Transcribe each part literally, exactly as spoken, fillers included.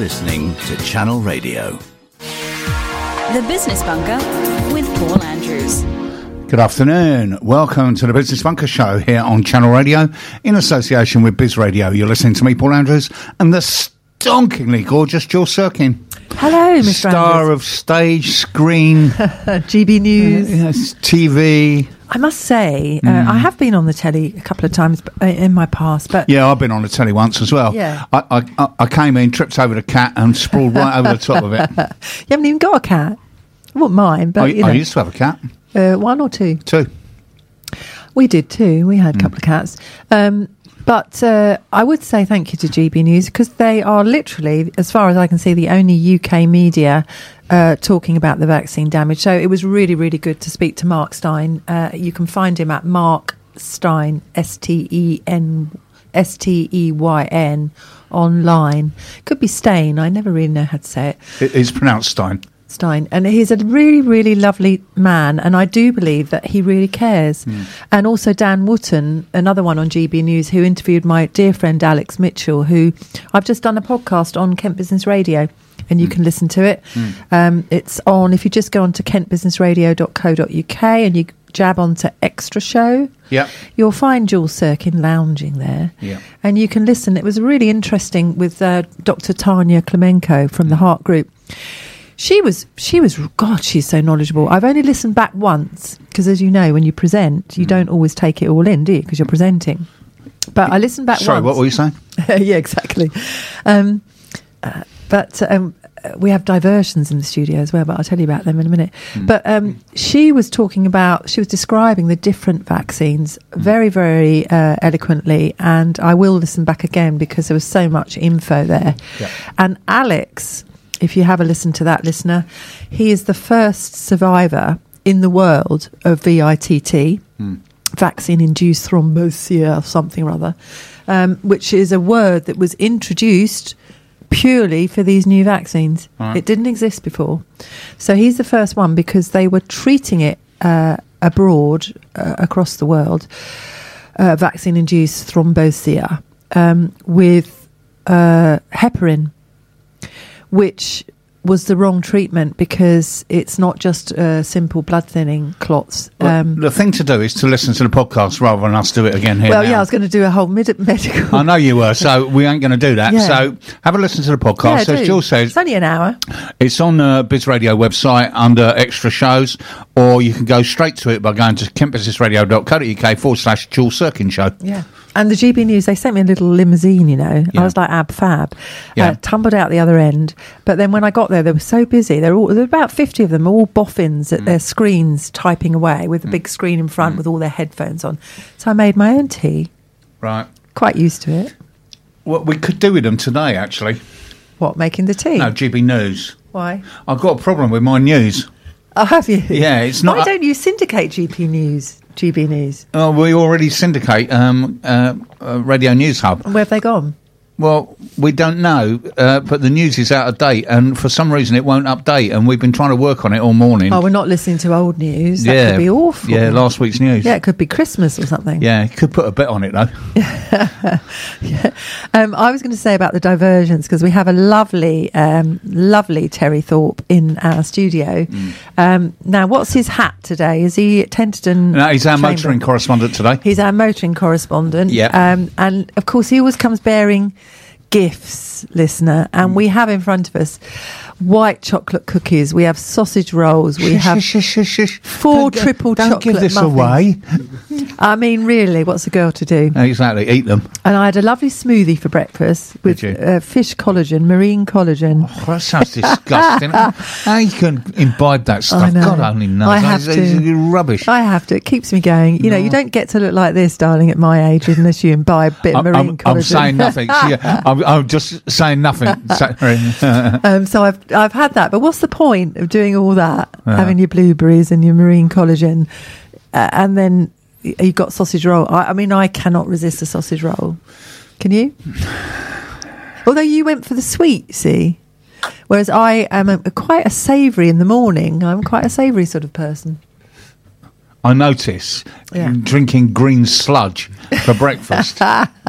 listening to Channel Radio. The Business Bunker with Paul Andrews. Good afternoon. Welcome to the Business Bunker Show here on Channel Radio in association with Biz Radio. You're listening to me, Paul Andrews, and the stonkingly gorgeous Jules Sirkin. Hello, Mister Star Andrews. of stage, screen, G B News, uh, yes, T V. I must say, Mm. uh, I have been on the telly a couple of times uh, in my past, but Yeah, I've been on the telly once as well. Yeah. I, I, I came in, tripped over the cat, and sprawled right over the top of it. you haven't even got a cat. I wouldn't mind, but I, you know, I used to have a cat uh, one or two. too. We did too. We had a couple of cats. Um, but uh, I would say thank you to G B News because they are literally, as far as I can see, the only U K media uh, talking about the vaccine damage. So it was really, really good to speak to Mark Steyn. Uh, you can find him at Mark Steyn, S T E N, S T E Y N, online. Could be Stain. I never really know how to say it. It is pronounced Stein. Stein, and he's a really, really lovely man, and I do believe that he really cares. Mm. And also Dan Wootton, another one on G B News, who interviewed my dear friend Alex Mitchell, who I've just done a podcast on Kent Business Radio, and you mm. can listen to it. Mm. Um, it's on, if you just go on to kent business radio dot co dot uk and you jab onto Extra Show, yep. you'll find Jules Sirkin lounging there. Yep. And you can listen. It was really interesting with uh, Doctor Tanya Klemenko from the Heart Group. She was, she was, God, she's so knowledgeable. I've only listened back once because, as you know, when you present, you don't always take it all in, do you? Because you're presenting. But I listened back Sorry, once. what were you saying? Yeah, exactly. Um, uh, but um, we have diversions in the studio as well, but I'll tell you about them in a minute. Mm. But um, she was talking about, she was describing the different vaccines very, very uh, eloquently. And I will listen back again because there was so much info there. Yeah. And Alex, if you have a listen to that, listener, he is the first survivor in the world of V I T T, mm. vaccine-induced thrombosis or something or other, um, which is a word that was introduced purely for these new vaccines. Right. It didn't exist before. So he's the first one because they were treating it uh, abroad, uh, across the world, uh, vaccine-induced thrombosis, um, with uh, heparin, which was the wrong treatment because it's not just uh, simple blood thinning clots. Um, well, the thing to do is to listen to the podcast rather than us do it again here. Well, now. yeah, I was going to do a whole med- medical. I know you were, so we ain't going to do that. Yeah. So have a listen to the podcast. Yeah, As Jill says, it's only an hour. It's on the Biz Radio website under extra shows, or you can go straight to it by going to kent business radio dot co dot uk forward slash Jules Sirkin show. Yeah. And the G B News, they sent me a little limousine, you know. Yeah. I was like ab fab. Yeah. Uh, tumbled out the other end. But then when I got there, they were so busy. There were, all, there were about fifty of them, all boffins at mm. their screens typing away with a mm. big screen in front mm. with all their headphones on. So I made my own tea. Right. Quite used to it. What we could do with them today, actually. What, making the tea? No, G B News. Why? I've got a problem with my news. Oh, have you? Yeah, it's not... Why don't you syndicate G P News? G B News. Oh, we already syndicate um, uh, uh, Radio News Hub. And where have they gone? Well, we don't know, uh, but the news is out of date, and for some reason it won't update, and we've been trying to work on it all morning. Oh, we're not listening to old news. That yeah. could be awful. Yeah, last week's news. Yeah, it could be Christmas or something. Yeah, could put a bit on it, though. yeah. um, I was going to say about the diversions, because we have a lovely, um, lovely Terry Thorpe in our studio. Mm. Um, now, what's his hat today? Is he Tenterden? No, he's our Chamber? motoring correspondent today. He's our motoring correspondent. Yeah. Um, and, of course, he always comes bearing gifts, listener, and mm. we have in front of us white chocolate cookies, we have sausage rolls, we shush, have shush, shush, shush. four don't, triple don't chocolate give this muffins. away. I mean, really, what's a girl to do? Exactly, eat them. And I had a lovely smoothie for breakfast with uh, fish collagen, marine collagen. Oh, that sounds disgusting. How you can imbibe that stuff? God only knows. I have it's, to. It's rubbish. I have to. It keeps me going. You no. know, you don't get to look like this, darling, at my age, unless you imbibe a bit of I'm, marine I'm, collagen. I'm saying nothing. Yeah, I'm, I'm just saying nothing. um, so I've I've had that, but what's the point of doing all that? Yeah. Having your blueberries and your marine collagen, uh, and then you've got sausage roll. I, I mean, I cannot resist a sausage roll. Can you? Although you went for the sweet, see, whereas I am a, a quite a savoury in the morning. I'm quite a savoury sort of person. I notice, Yeah. drinking green sludge for breakfast.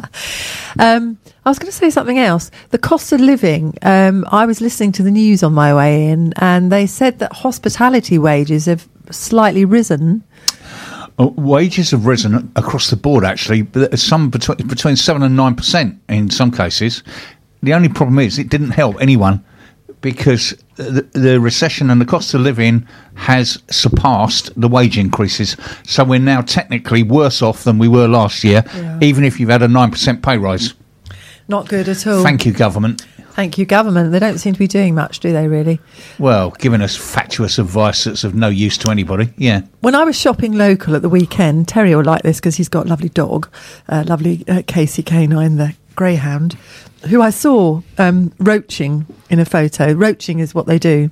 Um, I was going to say something else. The cost of living. Um, I was listening to the news on my way in, and they said that hospitality wages have slightly risen. Uh, wages have risen across the board, actually, but some between between seven and nine percent in some cases. The only problem is it didn't help anyone because the, the recession and the cost of living has surpassed the wage increases. So we're now technically worse off than we were last year, Yeah. even if you've had a nine percent pay rise. Not good at all. Thank you, government. Thank you, government. They don't seem to be doing much, do they, really? Well, giving us fatuous advice that's of no use to anybody. Yeah. When I was shopping local at the weekend, Terry will like this because he's got a lovely dog, uh, lovely uh, Casey Canine, the greyhound, who I saw um, roaching in a photo. Roaching is what they do.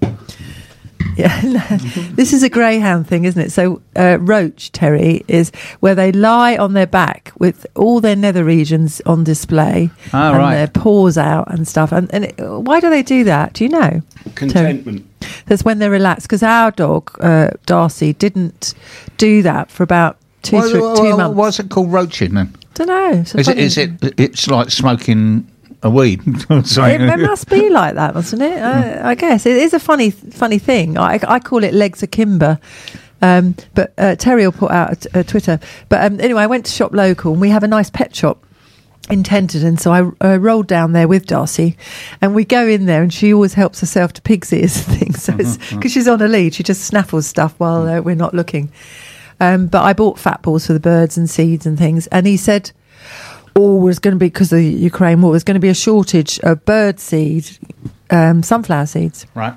Yeah, this is a greyhound thing, isn't it? So uh, roach, Terry, is where they lie on their back with all their nether regions on display Ah, and right. their paws out and stuff. And, and it, why do they do that? Do you know? Contentment. That's when they're relaxed. Because our dog, uh, Darcy, didn't do that for about two, Why- three, why- two why- months. What's it called, roaching then? Don't know. It's a Is it? funny- Is it? It's like smoking a weed. Sorry. It, it must be like that, mustn't it? Uh, I guess it is a funny, funny thing. I, I call it legs akimbo. Um, but uh, Terry will put out a, a Twitter. But um, anyway, I went to shop local, and we have a nice pet shop in Tenterden. So I uh, rolled down there with Darcy, and we go in there, and she always helps herself to pig's ears and things. So it's because she's on a lead, she just snaffles stuff while uh, we're not looking. Um, but I bought fat balls for the birds and seeds and things, and he said, "Oh, there's going to be, because of the Ukraine war, there's going to be a shortage of bird seed, um, sunflower seeds." Right.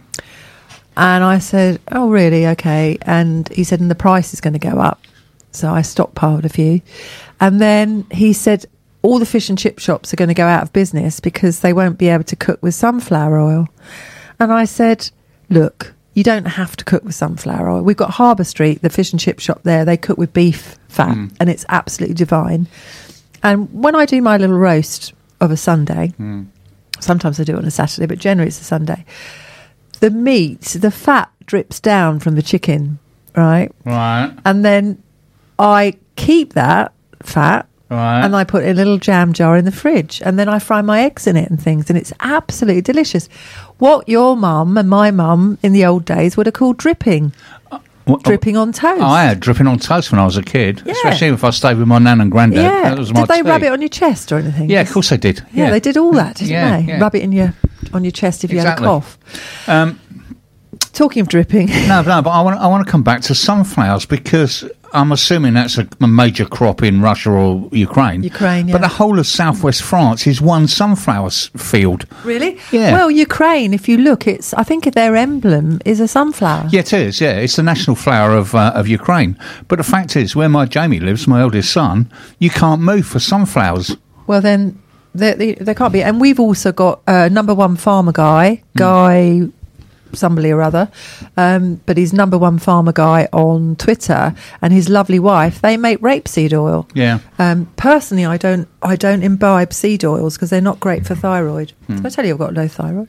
And I said, "Oh, really? Okay." And he said, "And the price is going to go up." So I stockpiled a few. And then he said, all the fish and chip shops are going to go out of business because they won't be able to cook with sunflower oil. And I said, "Look, you don't have to cook with sunflower oil. We've got Harbour Street, the fish and chip shop there. They cook with beef fat, Mm. and it's absolutely divine. And when I do my little roast of a Sunday, Mm. sometimes I do it on a Saturday, but generally it's a Sunday, the meat, the fat drips down from the chicken, right? Right. And then I keep that fat Right. and I put it in a little jam jar in the fridge, and then I fry my eggs in it and things, and it's absolutely delicious. What your mum and my mum in the old days would have called dripping. What- Dripping on toast. I had dripping on toast when I was a kid, Yeah. especially if I stayed with my nan and granddad. Yeah. That was my Did they tea. rub it on your chest or anything? Yeah, of course they did. Yeah, they did all that, didn't Yeah, they? yeah. Rub it in your on your chest if you Exactly. had a cough. Um, Talking of dripping, no, no, but I want I want to come back to sunflowers because I'm assuming that's a, a major crop in Russia or Ukraine. Ukraine, yeah. But the whole of southwest France is one sunflower s- field. really? Yeah. Well, Ukraine, if you look, it's I think their emblem is a sunflower. Yeah, it is. Yeah, it's the national flower of uh, of Ukraine. But the fact is, where my Jamie lives, my eldest son, you can't move for sunflowers. Well, then they, they, they can't be. And we've also got uh, number one farmer guy, guy somebody or other, um, but he's number one farmer guy on Twitter, and his lovely wife. They make rapeseed oil. Yeah. Um, personally, I don't. I don't imbibe seed oils because they're not great for thyroid. Did I tell you I've got low thyroid?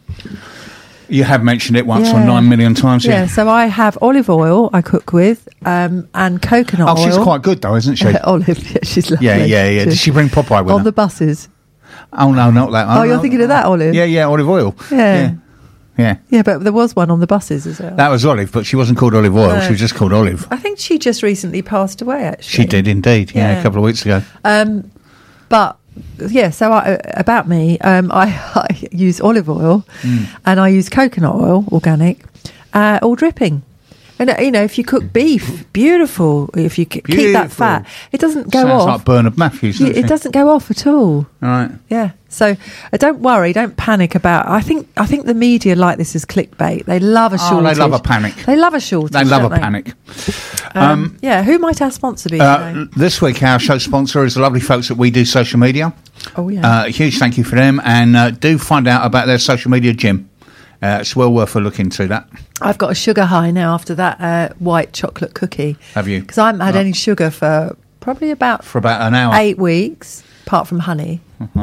You have mentioned it once Yeah. or nine million times. Yeah. Yeah. So I have olive oil I cook with, um, and coconut Oh, oil. she's quite good though, isn't she? Olive, yeah, she's lovely. Yeah, yeah, yeah. Did she bring Popeye with on her? the buses? Oh no, not that. Oh, you're thinking of that olive? Yeah, yeah, olive oil. Yeah. yeah, yeah. Yeah, but there was one on the buses as well. That was olive, but she wasn't called olive oil. No. She was just called olive. I think she just recently passed away, actually. She did indeed. Yeah, Yeah. a couple of weeks ago. Um, but yeah, so I, about me, um, I, I use olive oil Mm. and I use coconut oil, organic, uh, all dripping. And uh, you know, if you cook beef, beautiful. If you k- keep that Beautiful. fat, it doesn't go Sounds off. like Bernard Matthews. Yeah, Doesn't it doesn't go off at all. All right. Yeah. So uh, don't worry, don't panic about. I think I think the media like this as clickbait. They love a Oh, shortage. they love a panic. They love a shortage. They love a don't panic. Um, Um, yeah. Who might our sponsor be Uh, today? this week, our show sponsor is the lovely folks at We Do Social Media. Oh yeah. Uh, huge thank you for them, and uh, do find out about their social media gym. Uh, it's well worth a look into that. I've got a sugar high now after that uh, white chocolate cookie. Have you? Because I haven't had Right. any sugar for probably about For about an hour. eight weeks, apart from honey. Right.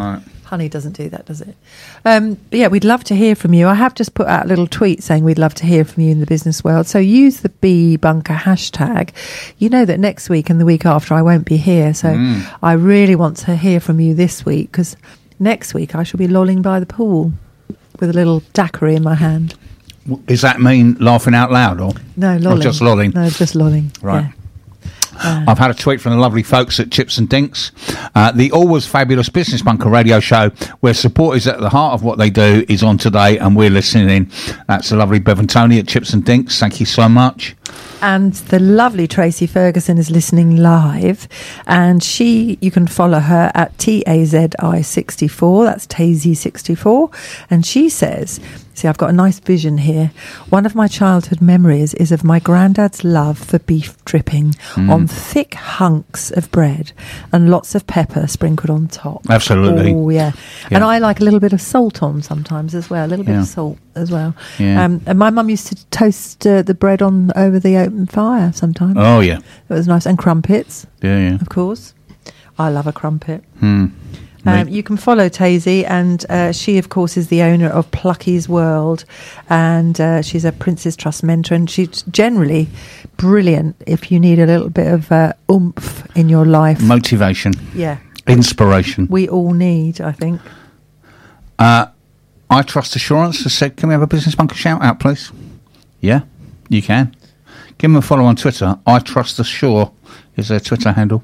Honey doesn't do that, does it? Um, but yeah, we'd love to hear from you. I have just put out a little tweet saying we'd love to hear from you in the business world. So use the B Bunker hashtag. You know that next week and the week after I won't be here. So mm. I really want to hear from you this week, because next week I shall be lolling by the pool with a little daiquiri in my hand. Does that mean laughing out loud, or no, lolling? Or just lolling? No, just lolling. Right. Yeah. Uh, I've had a tweet from the lovely folks at Chips and Dinks, uh, the always fabulous Business Bunker radio show, where support is at the heart of what they do, is on today, and we're listening in. That's the lovely Bevan Tony at Chips and Dinks. Thank you so much. And the lovely Tracy Ferguson is listening live, and she, you can follow her at T A Z I sixty-four, that's Tazy sixty-four, and she says, see, I've got a nice vision here. One of my childhood memories is of my granddad's love for beef dripping mm. on thick hunks of bread and lots of pepper sprinkled on top. Absolutely. Oh, yeah. yeah. And I like a little bit of salt on sometimes as well, a little bit yeah. of salt as well. Yeah. Um, and my mum used to toast uh, the bread on over the open fire sometimes. Oh, yeah. It was nice. And crumpets. Yeah, yeah. Of course. I love a crumpet. Hmm. Um, you can follow Tazy, and uh, she, of course, is the owner of Plucky's World, and uh, she's a Prince's Trust mentor, and she's generally brilliant if you need a little bit of uh, oomph in your life. Motivation. Yeah. Inspiration. We all need, I think. Uh, I Trust Assurance has said, can we have a Business Bunker shout out, please? Yeah, you can. Give them a follow on Twitter. I Trust Assure is their Twitter handle.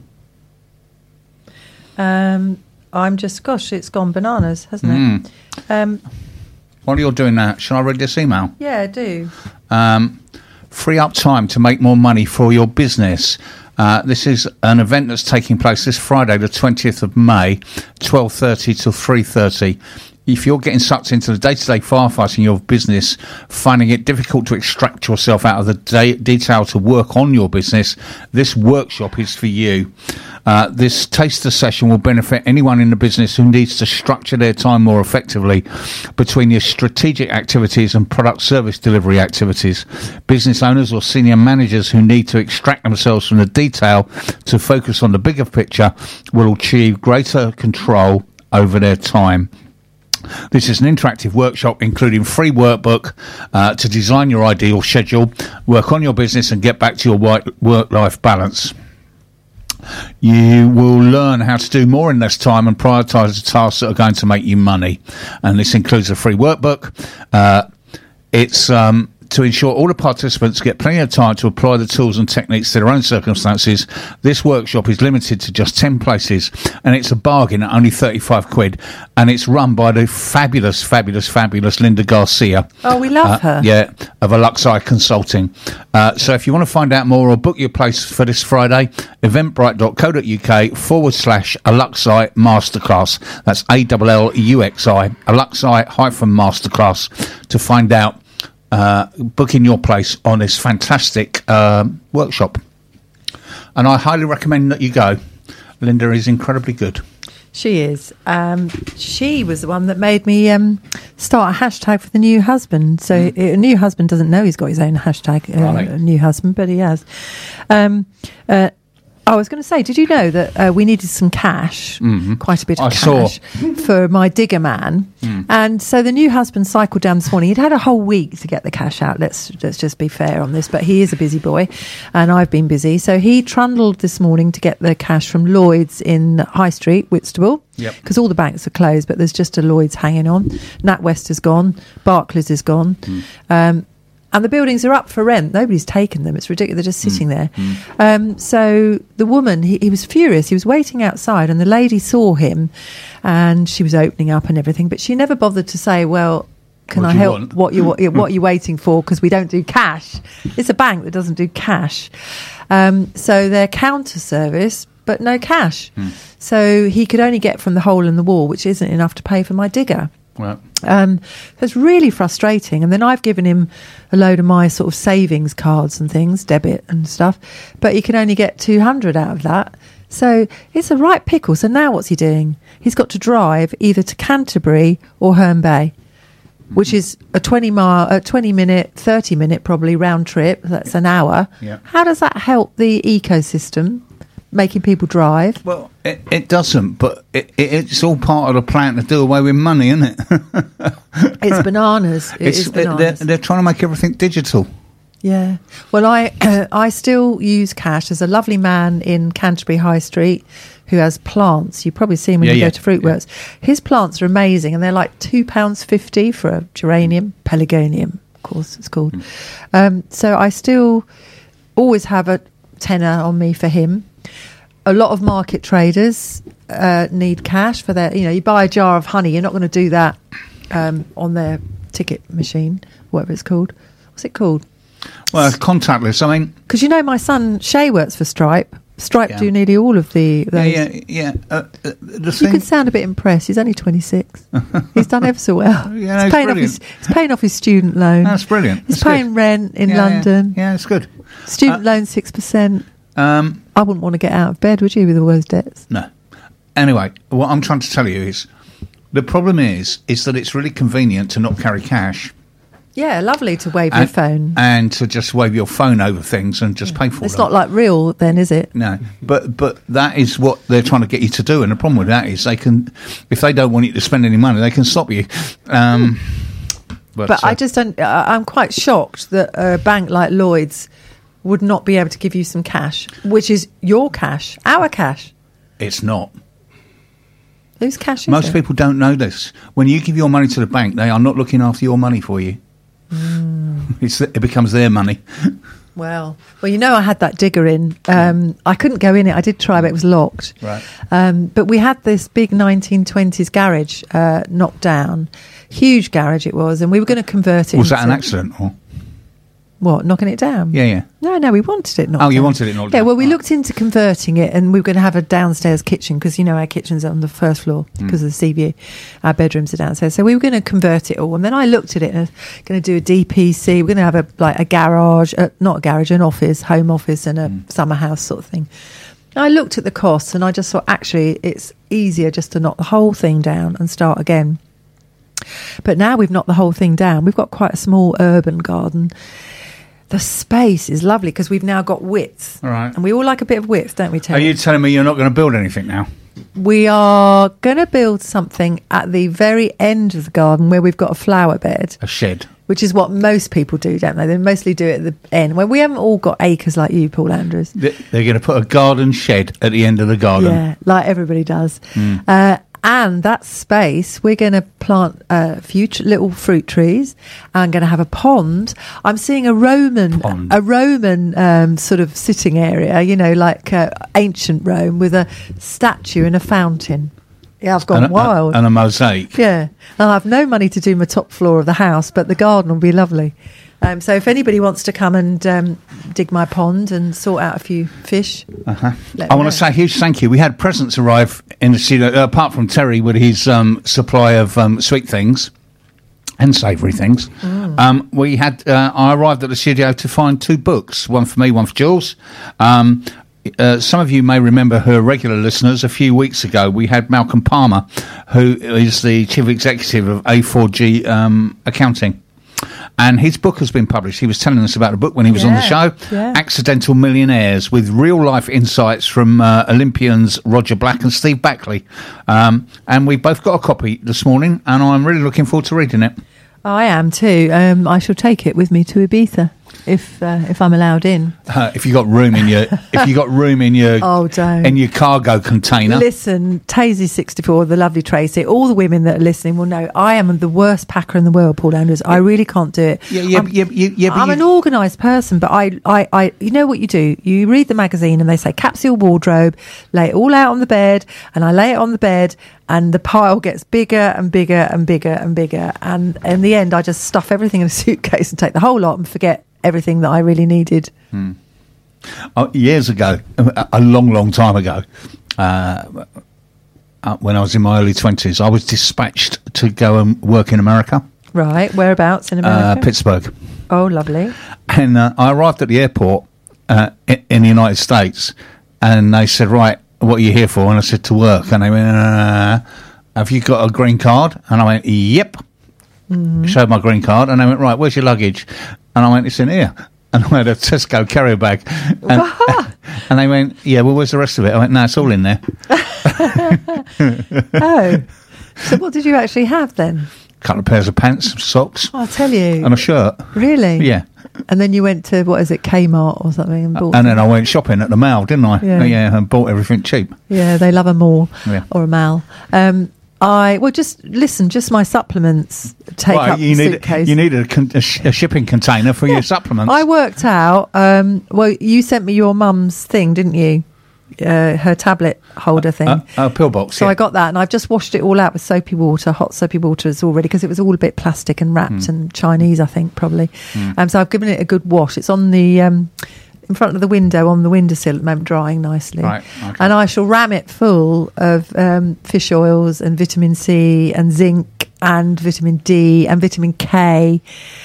Um... I'm just, gosh, it's gone bananas, hasn't mm. it? Um, While you're doing that, shall I read this email? Yeah, I do. Um, free up time to make more money for your business. Uh, this is an event that's taking place this Friday, the twentieth of May, twelve thirty till three thirty. If you're getting sucked into the day-to-day firefighting of your business, finding it difficult to extract yourself out of the de- detail to work on your business, this workshop is for you. Uh, this taster session will benefit anyone in the business who needs to structure their time more effectively between your strategic activities and product service delivery activities. Business owners or senior managers who need to extract themselves from the detail to focus on the bigger picture will achieve greater control over their time. This is an interactive workshop including free workbook uh, to design your ideal schedule, work on your business and get back to your work-life balance. You will learn how to do more in less time and prioritise the tasks that are going to make you money. And this includes a free workbook. Uh, it's um, to ensure all the participants get plenty of time to apply the tools and techniques to their own circumstances. This workshop is limited to just ten places, and it's a bargain at only thirty-five quid, and it's run by the fabulous, fabulous, fabulous Linda Garcia. Oh, we love uh, her. Yeah, of Aluxi Consulting. Uh, so if you want to find out more or book your place for this Friday, eventbrite.co.uk forward slash Aluxi Masterclass. That's A L L U X I, Aluxi hyphen Masterclass, to find out Uh, booking your place on this fantastic um, workshop. And I highly recommend that you go. Linda is incredibly good. She is. Um, she was the one that made me um, start a hashtag for the new husband. So mm. a new husband doesn't know he's got his own hashtag, uh, right. a new husband, but he has. Um, uh, I was going to say, did you know that uh, we needed some cash, mm-hmm. quite a bit of I cash, saw. for my digger man? Mm. And so the new husband cycled down this morning. He'd had a whole week to get the cash out. Let's let's just be fair on this. But he is a busy boy, and I've been busy. So he trundled this morning to get the cash from Lloyd's in High Street, Whitstable, because yep. all the banks are closed, but there's just a Lloyd's hanging on. NatWest is gone. Barclays is gone. Mm. Um And the buildings are up for rent. Nobody's taken them. It's ridiculous. They're just sitting mm. there. Mm. Um, so the woman, he, he was furious. He was waiting outside, and the lady saw him, and she was opening up and everything. But she never bothered to say, well, can what I you help? Want? What you what are you waiting for? Because we don't do cash. It's a bank that doesn't do cash. Um, so they're counter service, but no cash. Mm. So he could only get from the hole in the wall, which isn't enough to pay for my digger. Well, Um, it's really frustrating. And then I've given him a load of my sort of savings cards and things, debit and stuff, but he can only get two hundred out of that. So it's a right pickle. So now what's he doing? He's got to drive either to Canterbury or Herne Bay, which is a twenty mile, a twenty minute, thirty minute probably round trip. That's an hour. Yeah. How does that help the ecosystem? making people drive. Well, it, it doesn't, but it, it, it's all part of the plan to do away with money, isn't it? It's bananas. It it's, is bananas. They're, they're trying to make everything digital. Yeah. Well, I I still use cash. There's a lovely man in Canterbury High Street who has plants. You probably see him when Yeah, you yeah, go to Fruitworks. His plants are amazing, and they're like two pounds fifty for a geranium, pelargonium, of course it's called. Mm. Um, so I still always have a tenner on me for him. A lot of market traders uh, need cash for their. You know, you buy a jar of honey. You're not going to do that um, on their ticket machine, whatever it's called. What's it called? Well, contactless. I mean, Because you know, my son Shay works for Stripe. Stripe Yeah. do nearly all of the. Those. yeah, yeah, yeah. Uh, uh, the You thing, can sound a bit impressed. He's only twenty-six. He's done ever so well. Yeah, no, he's, it's paying off his, brilliant. he's paying off his student loan. that's brilliant. He's That's paying good. rent in Yeah, yeah. London. Yeah, it's good. Student Uh, loan six percent. Um, I wouldn't want to get out of bed, would you, with all those debts? no. Anyway, what I'm trying to tell you is the problem is is that it's really convenient to not carry cash. Yeah, lovely to wave your and, phone. and to just wave your phone over things and just pay for It's them. not like real, then, is it? No, but but that is what they're trying to get you to do, and the problem with that is they can, if they don't want you to spend any money, they can stop you. Um, but But uh, I just don't. I- I'm quite shocked that a bank like Lloyd's would not be able to give you some cash, which is your cash, our cash. it's not. Whose cash is Most it? people don't know this. When you give your money to the bank, they are not looking after your money for you. Mm. It's it becomes their money. Well, well, you know, I had that digger in. Um, I couldn't go in it. I did try, but it was locked. Right. Um, but we had this big nineteen twenties garage uh, knocked down. Huge garage it was, and we were going to convert it Was into... that an accident? Or? What, knocking it down? Yeah, yeah. No, no, we wanted it knocked Oh, you down. wanted it knocked Yeah, down. well, we Right. looked into converting it, and we were going to have a downstairs kitchen because, you know, our kitchen's on the first floor because of the sea view. Our bedrooms are downstairs. So we were going to convert it all. And then I looked at it and going to do a D P C. We're going to have a like a garage, uh, not a garage, an office, home office and a summer house sort of thing. I looked at the costs and I just thought, actually, it's easier just to knock the whole thing down and start again. But now we've knocked the whole thing down. We've got quite a small urban garden. The space is lovely because we've now got width. All right. And we all like a bit of width, don't we, Are Terry? you telling me you're not going to build anything now? We are going to build something at the very end of the garden where we've got a flower bed, A shed? which is what most people do, don't they? They mostly do it at the end. When we haven't all got acres like you, Paul Andrews. They- They're going to put a garden shed at the end of the garden. Yeah, like everybody does. Hmm. Uh, and that space, we're going to plant a few tr- little fruit trees. I'm going to have a pond. I'm seeing a Roman, Pond. a Roman um, sort of sitting area, you know, like uh, ancient Rome, with a statue and a fountain. Yeah, I've gone And a, wild. and a mosaic. Yeah, I'll have no money to do my top floor of the house, but the garden will be lovely. Um, so if anybody wants to come and um, dig my pond and sort out a few fish, Uh-huh. let I me want know. to say a huge thank you. We had presents arrive in the studio, uh, apart from Terry with his um, supply of um, sweet things and savoury things. Mm. Um, we had. Uh, I arrived at the studio to find two books, one for me, one for Jules. Um, uh, some of you may remember her regular listeners. A few weeks ago, we had Malcolm Palmer, who is the chief executive of A four G um, Accounting. And his book has been published. He was telling us about the book when he was on the Yeah, show. yeah. Accidental Millionaires, with real-life insights from uh, Olympians Roger Black and Steve Backley. Um, and we both got a copy this morning, and I'm really looking forward to reading it. I am too. Um, I shall take it with me to Ibiza if uh, if I'm allowed in. Uh, if you got room in your, if you got room in your, Oh, don't. in your cargo container. Listen, Tazy sixty-four, the lovely Tracy, all the women that are listening will know I am the worst packer in the world, Paul Andrews. I really can't do it. Yeah, yeah, I'm, yeah, yeah, yeah, but I'm you- an organised person, but I, I, I, you know what you do? You read the magazine and they say capsule wardrobe, lay it all out on the bed, and I lay it on the bed, and the pile gets bigger and bigger and bigger and bigger, and in the end, I just stuff everything in a suitcase and take the whole lot and forget everything that I really needed. Oh, years ago, a a long, long time ago, uh, uh, when I was in my early twenties, I was dispatched to go and work in America, Right, whereabouts in uh, America? Pittsburgh. Oh, lovely. And uh, I arrived at the airport uh, in, in the United States, and they said, right, what are you here for? And I said, to work. And they went, uh, have you got a green card? And I went, yep. Mm-hmm. Showed my green card, and they went, right, where's your luggage? And I went, it's in here. And I had a Tesco carrier bag. And, And they went, yeah, well, where's the rest of it? I went, no, it's all in there. Oh. So what did you actually have then? A couple of pairs of pants, some socks, Oh, I'll tell you. and a shirt. Really? Yeah. And then you went to, what is it, Kmart or something and bought And then I went shopping at the mall, didn't I? Yeah. Yeah, and bought everything cheap. Yeah, they love a mall Yeah. or a mal. Um, I well, just listen. Just my supplements take Well, up you the need suitcase. you needed a, con- a, sh- a shipping container for your supplements. I worked out. Um, well, you sent me your mum's thing, didn't you? Uh, her tablet holder thing. Uh, uh, pill box. So yeah. I got that, and I've just washed it all out with soapy water, hot soapy water. It's already because it was all a bit plastic and wrapped Mm. and Chinese, I think, probably. Um, so I've given it a good wash. It's on the um, in front of the window on the windowsill at the moment, drying nicely. Right, okay. And I shall ram it full of um, fish oils and vitamin C and zinc and vitamin D and vitamin K.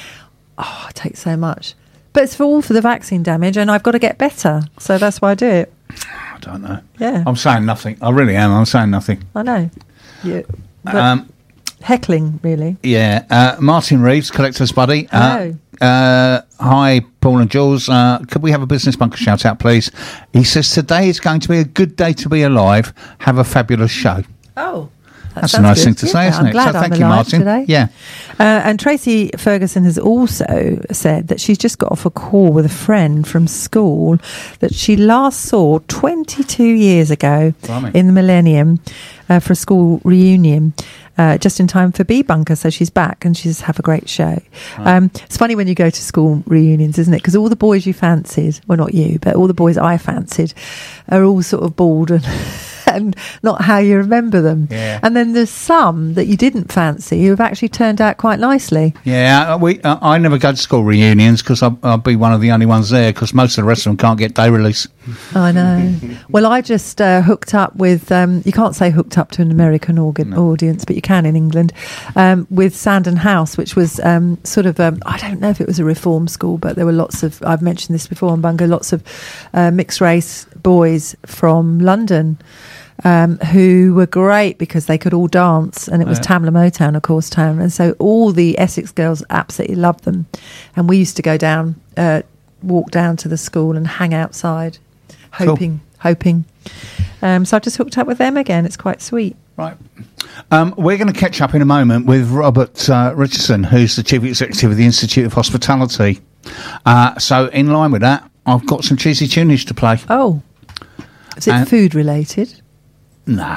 Oh, I take so much, but it's for all for the vaccine damage, and I've got to get better. So that's why I do it. I don't know. Yeah. I'm saying nothing. I really am. I'm saying nothing. I know. Yeah. But Um, heckling, really. yeah. Uh, Martin Reeves, Collector's Buddy. Hello. Uh, uh, hi, Paul and Jules. Uh, could we have a Business Bunker shout out, please? He says, today is going to be a good day to be alive. Have a fabulous show. Oh. that That's a sounds nice good. thing to say, Yeah, isn't I'm it? glad So I'm thank you, alive Martin. Today. Yeah. Uh, and Tracy Ferguson has also said that she's just got off a call with a friend from school that she last saw twenty-two years ago Blimey. in the millennium uh, for a school reunion. Uh, just in time for Bee Bunker, so she's back and she's have a great show. Um, it's funny when you go to school reunions, isn't it? Because all the boys you fancied, well, not you, but all the boys I fancied, are all sort of bald and and not how you remember them. Yeah. And then there's some that you didn't fancy who have actually turned out quite nicely. Yeah, uh, we. Uh, I never go to school reunions because I'll, I'll be one of the only ones there because most of the rest of them can't get day release. I know. Well, I just uh, hooked up with, um, you can't say hooked up to an American organ No. audience, but you can in England, um, with Sandon House, which was um, sort of, um, I don't know if it was a reform school, but there were lots of, I've mentioned this before on Bungo, lots of uh, mixed race boys from London. Um, who were great because they could all dance, and it was Yeah. Tamla Motown, of course, town, and so all the Essex girls absolutely loved them, and we used to go down, uh, walk down to the school and hang outside, Cool. hoping, hoping. Um, so I've just hooked up with them again. It's quite sweet. Right. Um, we're going to catch up in a moment with Robert uh, Richardson, who's the Chief Executive of the Institute of Hospitality. Uh, so in line with that, I've got some cheesy tunage to play. Oh, is it And- food related? Nah.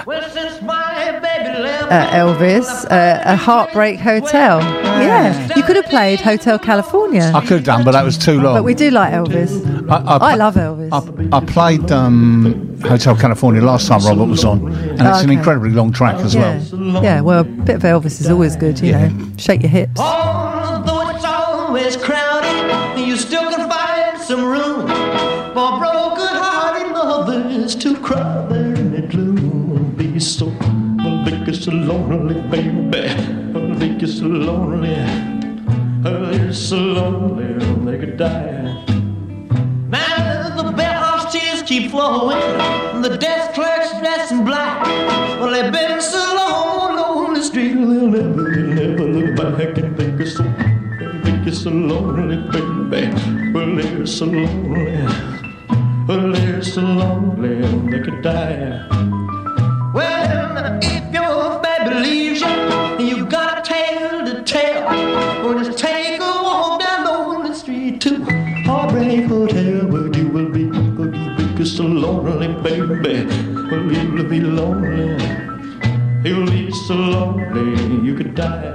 Uh, Elvis, uh, a Heartbreak Hotel. Yeah, you could have played Hotel California, I could have done, but that was too long. but we do like Elvis. I, I love Elvis. I, I played um, Hotel California last time Robert was on, and it's an Okay. incredibly long track as Yeah, well. yeah. Well, a bit of Elvis is always good, you Yeah. know. Shake your hips. Although it's always crowded, you still can find some room for broken-hearted lovers to cry there in the gloom. Be so, well, think it's so lonely, baby. Well, think it's so lonely. Oh, it's so lonely, they could die. Now the bellhop's tears keep flowing, the desk clerk's dressed in black. Well, they've been so long on the street, they'll never, they'll never look back and think it's so, think it's so lonely, baby. Well, they're so lonely, well, they're so lonely, they could die. Well, if your baby leaves you, you got a tale to tell. Well, just take a walk down the street to Heartbreak Hotel, where you will be, where you will be so lonely, baby. Well, you'll be lonely, you'll be so lonely, you could die.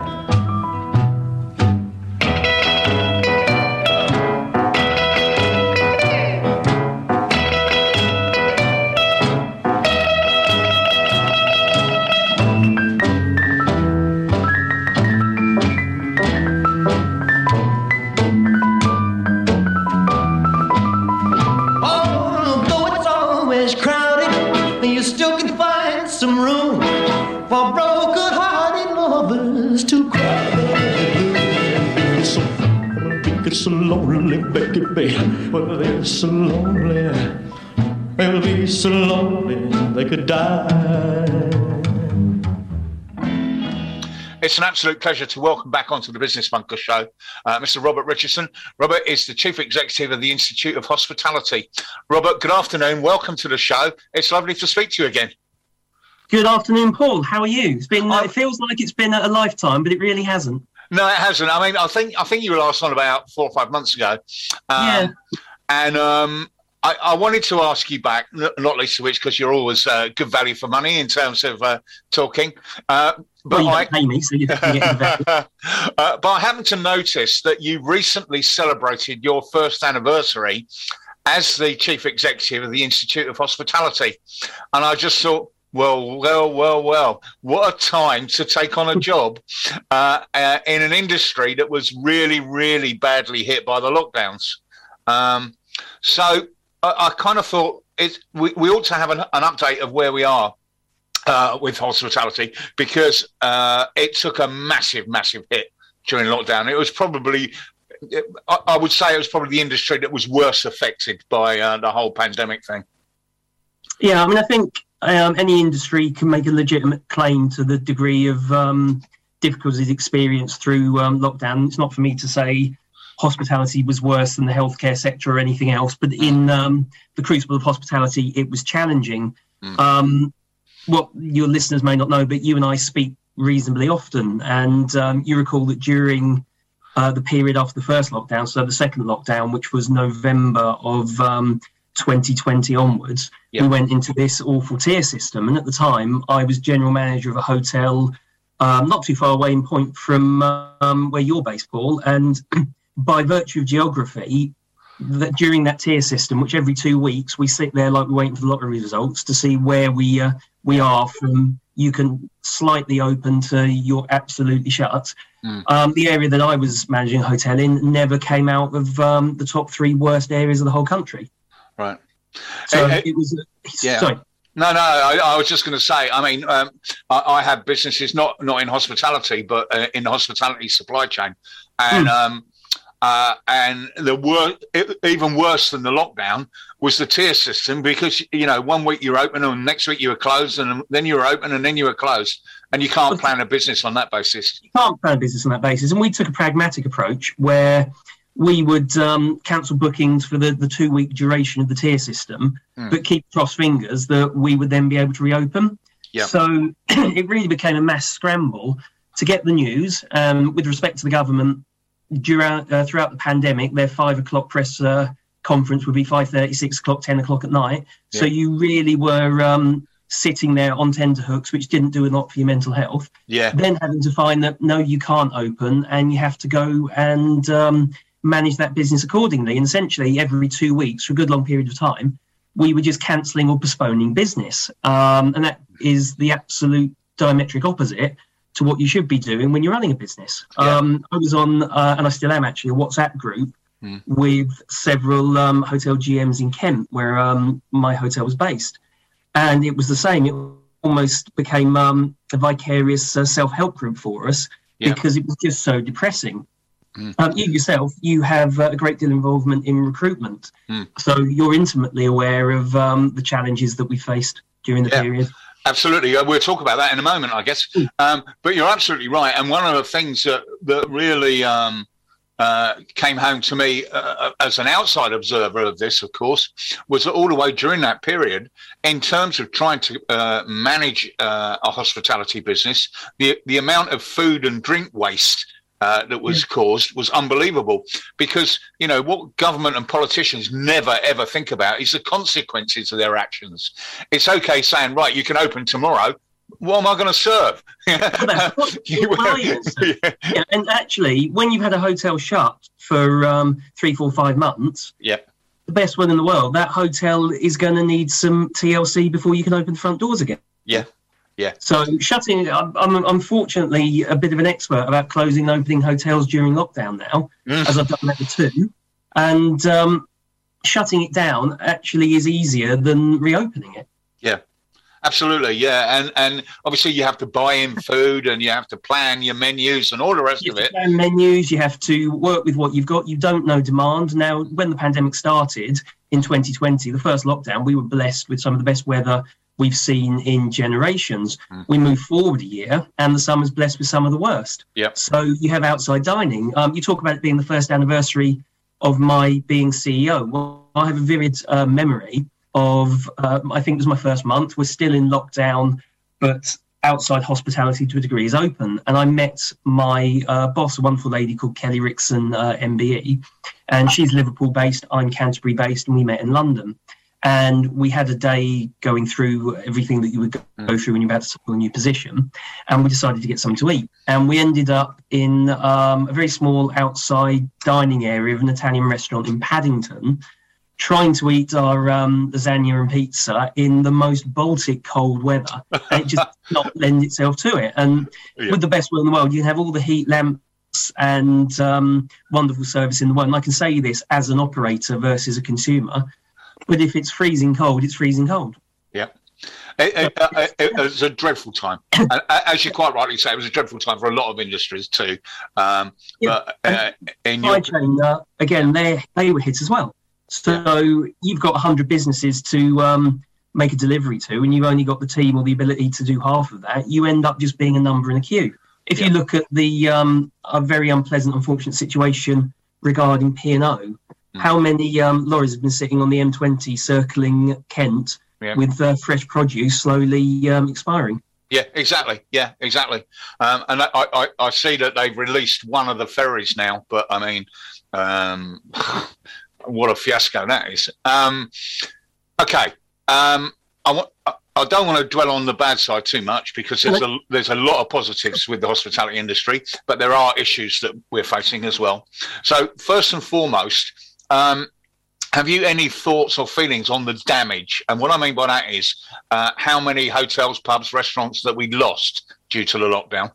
Although it's always crowded, you still can find some room for broken-hearted lovers to cry. Be so, be so lonely, baby. Well, they're so lonely. They'll be so lonely they could die. It's an absolute pleasure to welcome back onto the Business Bunker show uh, Mister Robert Richardson. Robert is the Chief Executive of the Institute of Hospitality. Robert, good afternoon. Welcome to the show. It's lovely to speak to you again. Good afternoon, Paul. How are you? It's been. Uh, it feels like it's been a lifetime, but it really hasn't. No, it hasn't. I mean, I think I think you were last on about four or five months ago. Um, yeah. And um, I, I wanted to ask you back, not least of which because you're always uh, good value for money in terms of uh, talking. Uh, But, well, you I, don't pay me, so you don't get the uh, but I happened to notice that you recently celebrated your first anniversary as the Chief Executive of the Institute of Hospitality. And I just thought, well, well, well, well, what a time to take on a job uh, uh, in an industry that was really, really badly hit by the lockdowns. Um, so I, I kind of thought it, we, we ought to have an, an update of where we are Uh, with hospitality, because uh, it took a massive, massive hit during lockdown. It was probably, I, I would say it was probably the industry that was worse affected by uh, the whole pandemic thing. Yeah, I mean, I think um, any industry can make a legitimate claim to the degree of um, difficulties experienced through um, lockdown. It's not for me to say hospitality was worse than the healthcare sector or anything else, but in um, the crucible of hospitality, it was challenging. Mm. Um, What your listeners may not know, but you and I speak reasonably often. And um, you recall that during uh, the period after the first lockdown, so the second lockdown, which was November of um, twenty twenty onwards, yep. we went into this awful tier system. And at the time, I was general manager of a hotel um, not too far away in point from um, where you're based, Paul. And by virtue of geography, that during that tier system, which every two weeks we sit there like we're waiting for the lottery results to see where we uh, we are from. You can slightly open to you're absolutely shut. Mm. Um, the area that I was managing a hotel in never came out of um, the top three worst areas of the whole country. Right. So hey, it was. Uh, yeah. Sorry. No, no. I, I was just going to say. I mean, um, I, I have businesses not not in hospitality, but uh, in the hospitality supply chain, and. Mm. Um, Uh, and the wor- even worse than the lockdown was the tier system, because, you know, one week you're open and next week you were closed, and then you were open and then you were closed, and you can't plan a business on that basis. You can't plan a business on that basis. And we took a pragmatic approach where we would um, cancel bookings for the, the two-week duration of the tier system, mm. but keep cross fingers that we would then be able to reopen. Yep. So it really became a mass scramble to get the news. Um, with respect to the government, During, uh, throughout the pandemic, their five o'clock press uh, conference would be five thirty, six o'clock, ten o'clock at night. Yeah. So you really were um, sitting there on tenterhooks, which didn't do a lot for your mental health. Yeah. Then having to find that, no, you can't open, and you have to go and um, manage that business accordingly. And essentially every two weeks for a good long period of time, we were just cancelling or postponing business. Um, and that is the absolute diametric opposite to what you should be doing when you're running a business. Yeah. Um, I was on, uh, and I still am actually, a WhatsApp group mm. with several um, hotel G Ms in Kent, where um, my hotel was based. And it was the same. It almost became um, a vicarious uh, self-help group for us yeah. because it was just so depressing. Mm. Um, you yourself, you have uh, a great deal of involvement in recruitment. Mm. So you're intimately aware of um, the challenges that we faced during the yeah. period. Absolutely. We'll talk about that in a moment, I guess. Um, but you're absolutely right. And one of the things that, that really um, uh, came home to me uh, as an outside observer of this, of course, was that all the way during that period, in terms of trying to uh, manage uh, a hospitality business, the, the amount of food and drink waste Uh, that was yeah. caused was unbelievable, because, you know, what government and politicians never, ever think about is the consequences of their actions. It's okay saying, right, you can open tomorrow. What am I going to serve? Well, what, what yeah. Yeah, and actually, when you've had a hotel shut for um, three, four, five months, yeah. the best one in the world, that hotel is going to need some T L C before you can open the front doors again. Yeah. Yeah. So shutting, I'm, I'm unfortunately a bit of an expert about closing and opening hotels during lockdown now, mm. as I've done that with two. And um, shutting it down actually is easier than reopening it. Yeah, absolutely. Yeah. And and obviously you have to buy in food, and you have to plan your menus and all the rest you of it. Plan menus, you have to work with what you've got. You don't know demand. Now, when the pandemic started in twenty twenty, the first lockdown, we were blessed with some of the best weather we've seen in generations. Mm. We move forward a year, and the summer's blessed with some of the worst. Yep. So you have outside dining. Um, you talk about it being the first anniversary of my being C E O. Well, I have a vivid uh, memory of, uh, I think it was my first month. We're still in lockdown, but outside hospitality to a degree is open. And I met my uh, boss, a wonderful lady called Kelly Rickson, uh, M B E, and she's Liverpool-based, I'm Canterbury-based, and we met in London. And we had a day going through everything that you would go through when you're about to start a new position. And we decided to get something to eat. And we ended up in um, a very small outside dining area of an Italian restaurant in Paddington, trying to eat our um, lasagna and pizza in the most Baltic cold weather. And it just did not lend itself to it. And yeah. with the best will in the world, you can have all the heat lamps and um, wonderful service in the world. And I can say this as an operator versus a consumer. But if it's freezing cold, it's freezing cold. Yeah. It, it, it, it was a dreadful time. And as you quite rightly say, it was a dreadful time for a lot of industries too. Um, yeah. But uh, in your... chain, uh, again, they they were hit as well. So yeah. you've got one hundred businesses to um, make a delivery to, and you've only got the team or the ability to do half of that. You end up just being a number in a queue. If yeah. you look at the um, a very unpleasant, unfortunate situation regarding P and O, how many um, lorries have been sitting on the M twenty circling Kent yeah. with uh, fresh produce slowly um, expiring? Yeah, exactly. Yeah, exactly. Um, and I, I, I see that they've released one of the ferries now, but I mean, um, what a fiasco that is. Um, okay. Um, I want. I don't want to dwell on the bad side too much because there's a, there's a lot of positives with the hospitality industry, but there are issues that we're facing as well. So first and foremost, Um, have you any thoughts or feelings on the damage? And what I mean by that is uh, how many hotels, pubs, restaurants that we lost due to the lockdown?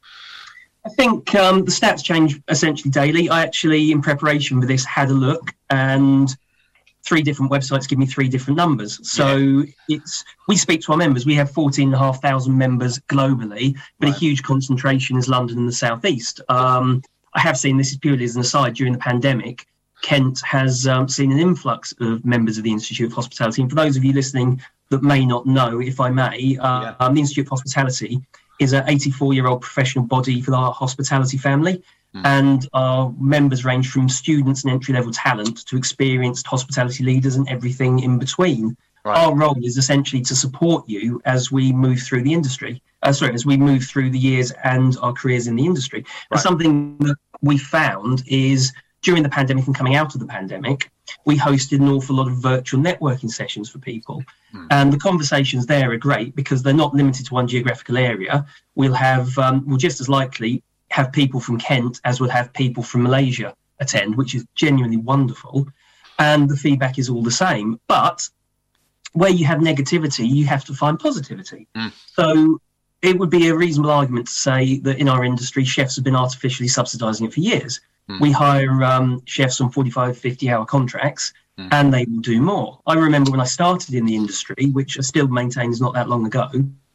I think um, the stats change essentially daily. I actually, in preparation for this, had a look, and three different websites give me three different numbers. So yeah. it's we speak to our members. We have fourteen and a half thousand members globally, but right. a huge concentration is London and the southeast. Um, I have seen, this is purely as an aside, during the pandemic, Kent has um, seen an influx of members of the Institute of Hospitality. And for those of you listening that may not know, if I may, uh, yeah. um, the Institute of Hospitality is an eighty-four-year-old professional body for our hospitality family. Mm. And our members range from students and entry-level talent to experienced hospitality leaders and everything in between. Right. Our role is essentially to support you as we move through the industry, uh, sorry, as we move through the years and our careers in the industry. Right. And something that we found is, during the pandemic and coming out of the pandemic, we hosted an awful lot of virtual networking sessions for people. Mm. And the conversations there are great because they're not limited to one geographical area. We'll have, um, we'll just as likely have people from Kent as we'll have people from Malaysia attend, which is genuinely wonderful. And the feedback is all the same. But where you have negativity, you have to find positivity. Mm. So it would be a reasonable argument to say that in our industry, chefs have been artificially subsidising it for years. Mm. We hire um, chefs on forty-five, fifty-hour contracts, mm. and they will do more. I remember when I started in the industry, which I still maintain is not that long ago,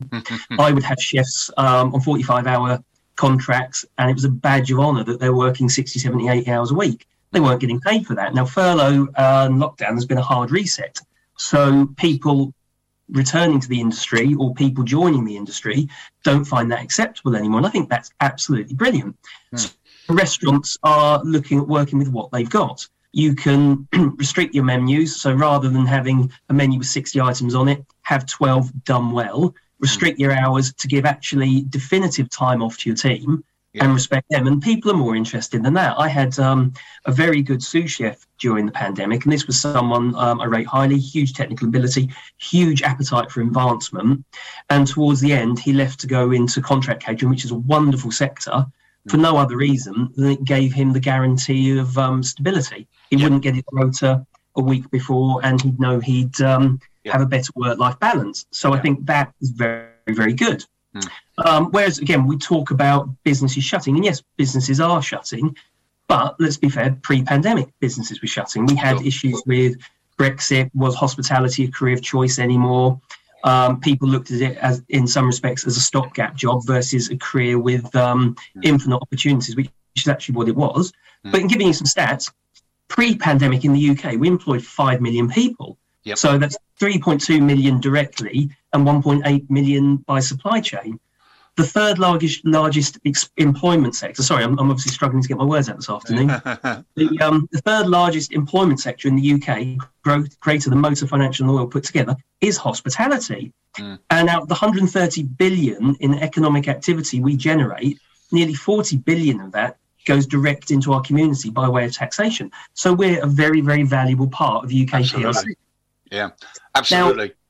I would have chefs um, on forty-five-hour contracts, and it was a badge of honour that they're working sixty, seventy, eighty hours a week. They weren't getting paid for that. Now, furlough uh, and lockdown has been a hard reset. So people returning to the industry or people joining the industry don't find that acceptable anymore. And I think that's absolutely brilliant. Mm. So restaurants are looking at working with what they've got. You can restrict your menus. So rather than having a menu with sixty items on it, have twelve done well. Restrict your hours to give actually definitive time off to your team yeah. and respect them. And people are more interested than that. I had um, a very good sous chef during the pandemic, and this was someone um, I rate highly, huge technical ability, huge appetite for advancement. And towards the end, he left to go into contract catering, which is a wonderful sector, for no other reason than it gave him the guarantee of um, stability. He yep. wouldn't get his rota a week before, and he'd know he'd um, yep. have a better work-life balance. So yep. I think that is very, very good. Mm. Um, whereas, again, we talk about businesses shutting, and yes, businesses are shutting, but let's be fair, pre-pandemic businesses were shutting. We had sure. issues with Brexit. Was hospitality a career of choice anymore? Um, people looked at it as, in some respects, as a stopgap job versus a career with um, mm. infinite opportunities, which is actually what it was. Mm. But in giving you some stats, pre-pandemic in the U K, we employed five million people. Yep. So that's three point two million directly and one point eight million by supply chain. The third largest largest ex- employment sector. Sorry, I'm, I'm obviously struggling to get my words out this afternoon. the, um, the third largest employment sector in the U K, growth greater than motor, financial, and oil put together, is hospitality. Mm. And out of the one hundred thirty billion in economic activity we generate, nearly forty billion of that goes direct into our community by way of taxation. So we're a very, very valuable part of U K P L C. Absolutely. Yeah, absolutely. Now,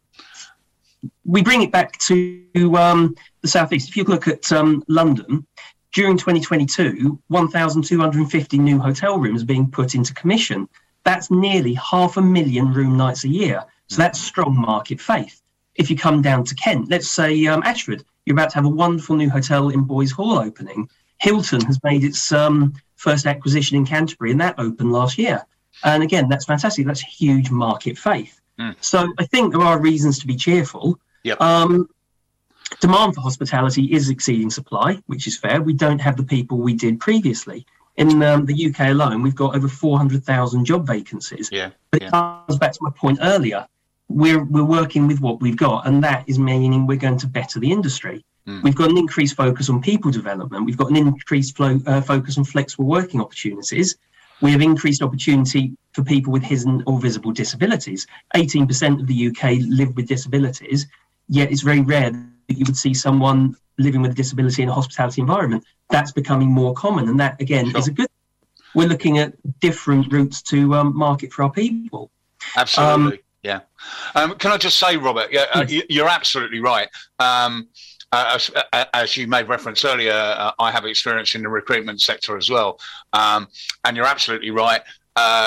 we bring it back to um, the southeast. If you look at um, London, during twenty twenty-two, one thousand two hundred fifty new hotel rooms being put into commission. That's nearly half a million room nights a year. So that's strong market faith. If you come down to Kent, let's say um, Ashford, you're about to have a wonderful new hotel in Boys Hall opening. Hilton has made its um, first acquisition in Canterbury, and that opened last year. And again, that's fantastic. That's huge market faith. Mm. So I think there are reasons to be cheerful. Yep. Um, demand for hospitality is exceeding supply, which is fair. We don't have the people we did previously. In um, the U K alone, we've got over four hundred thousand job vacancies. Yeah. But it yeah. comes back to my point earlier. We're we're working with what we've got, and that is meaning we're going to better the industry. Mm. We've got an increased focus on people development. We've got an increased flow, uh, focus on flexible working opportunities. We have increased opportunity for people with hidden or visible disabilities. eighteen percent of the U K live with disabilities, yet it's very rare that you would see someone living with a disability in a hospitality environment. That's becoming more common, and that, again, sure. is a good thing. We're looking at different routes to um, market for our people. Absolutely, um, yeah. Um, can I just say, Robert, yeah, uh, yes. you're absolutely right. Um, Uh, as, uh, as you made reference earlier, uh, I have experience in the recruitment sector as well, um, and you're absolutely right. Uh,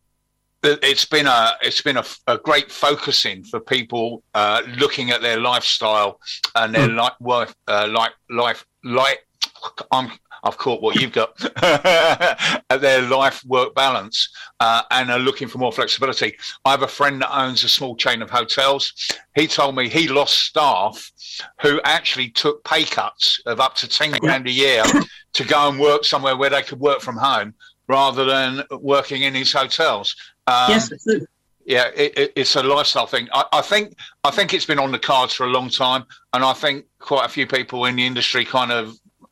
it's been a it's been a, a great focusing for people uh, looking at their lifestyle and their mm. life work, uh, like life like I'm. I've caught what you've got, their life work balance, uh, and are looking for more flexibility. I have a friend that owns a small chain of hotels. He told me he lost staff who actually took pay cuts of up to ten grand a year to go and work somewhere where they could work from home rather than working in his hotels. Um, yes, it's a- Yeah, it, it, it's a lifestyle thing. I, I think I think it's been on the cards for a long time, and I think quite a few people in the industry kind of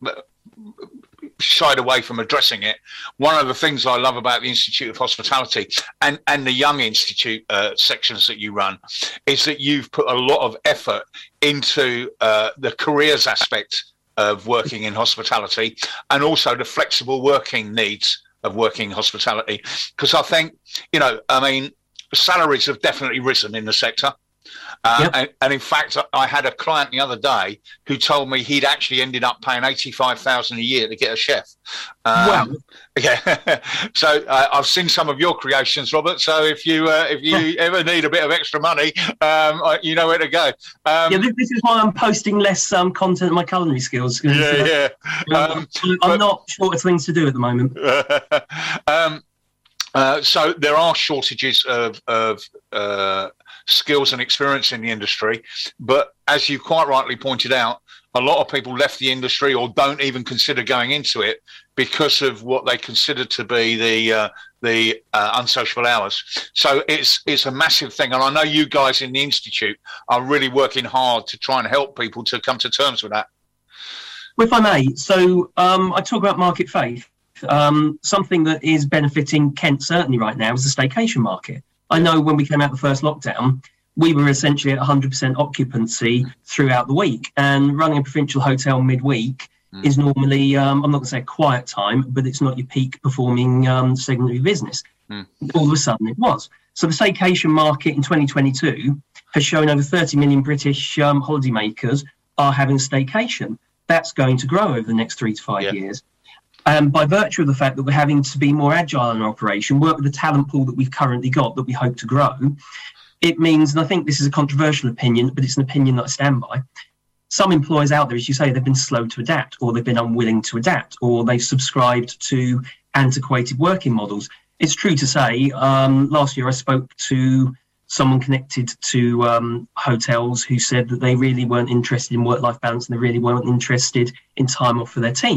shied away from addressing it. One of the things I love about the Institute of Hospitality and, and the Young Institute uh, sections that you run is that you've put a lot of effort into uh, the careers aspect of working in hospitality and also the flexible working needs of working in hospitality. Because I think, you know, I mean, salaries have definitely risen in the sector. Uh, yep. and, and in fact, I had a client the other day who told me he'd actually ended up paying eighty-five thousand dollars a year to get a chef. Um, wow. Yeah. So uh, I've seen some of your creations, Robert. So if you uh, if you ever need a bit of extra money, um, you know where to go. Um, yeah, this, this is why I'm posting less um, content of my culinary skills. Yeah, uh, yeah. Um, I'm but, not short of things to do at the moment. um, uh, so there are shortages of, of uh, skills and experience in the industry, but as you quite rightly pointed out, a lot of people left the industry or don't even consider going into it because of what they consider to be the uh, the uh, unsociable hours. So it's it's a massive thing, and I know you guys in the Institute are really working hard to try and help people to come to terms with that. If I may, so um, I talk about market faith. Um, something that is benefiting Kent certainly right now is the staycation market. I know when we came out the first lockdown, we were essentially at one hundred percent occupancy throughout the week, and running a provincial hotel midweek mm. is normally, um, I'm not going to say a quiet time, but it's not your peak performing um, segment of your business. Mm. All of a sudden it was. So the staycation market in twenty twenty-two has shown over thirty million British um, holidaymakers are having a staycation. That's going to grow over the next three to five yeah. years. And by virtue of the fact that we're having to be more agile in our operation, work with the talent pool that we've currently got that we hope to grow, it means, and I think this is a controversial opinion, but it's an opinion that I stand by, some employers out there, as you say, they've been slow to adapt, or they've been unwilling to adapt, or they've subscribed to antiquated working models. It's true to say, um, last year I spoke to someone connected to um, hotels who said that they really weren't interested in work-life balance and they really weren't interested in time off for their team.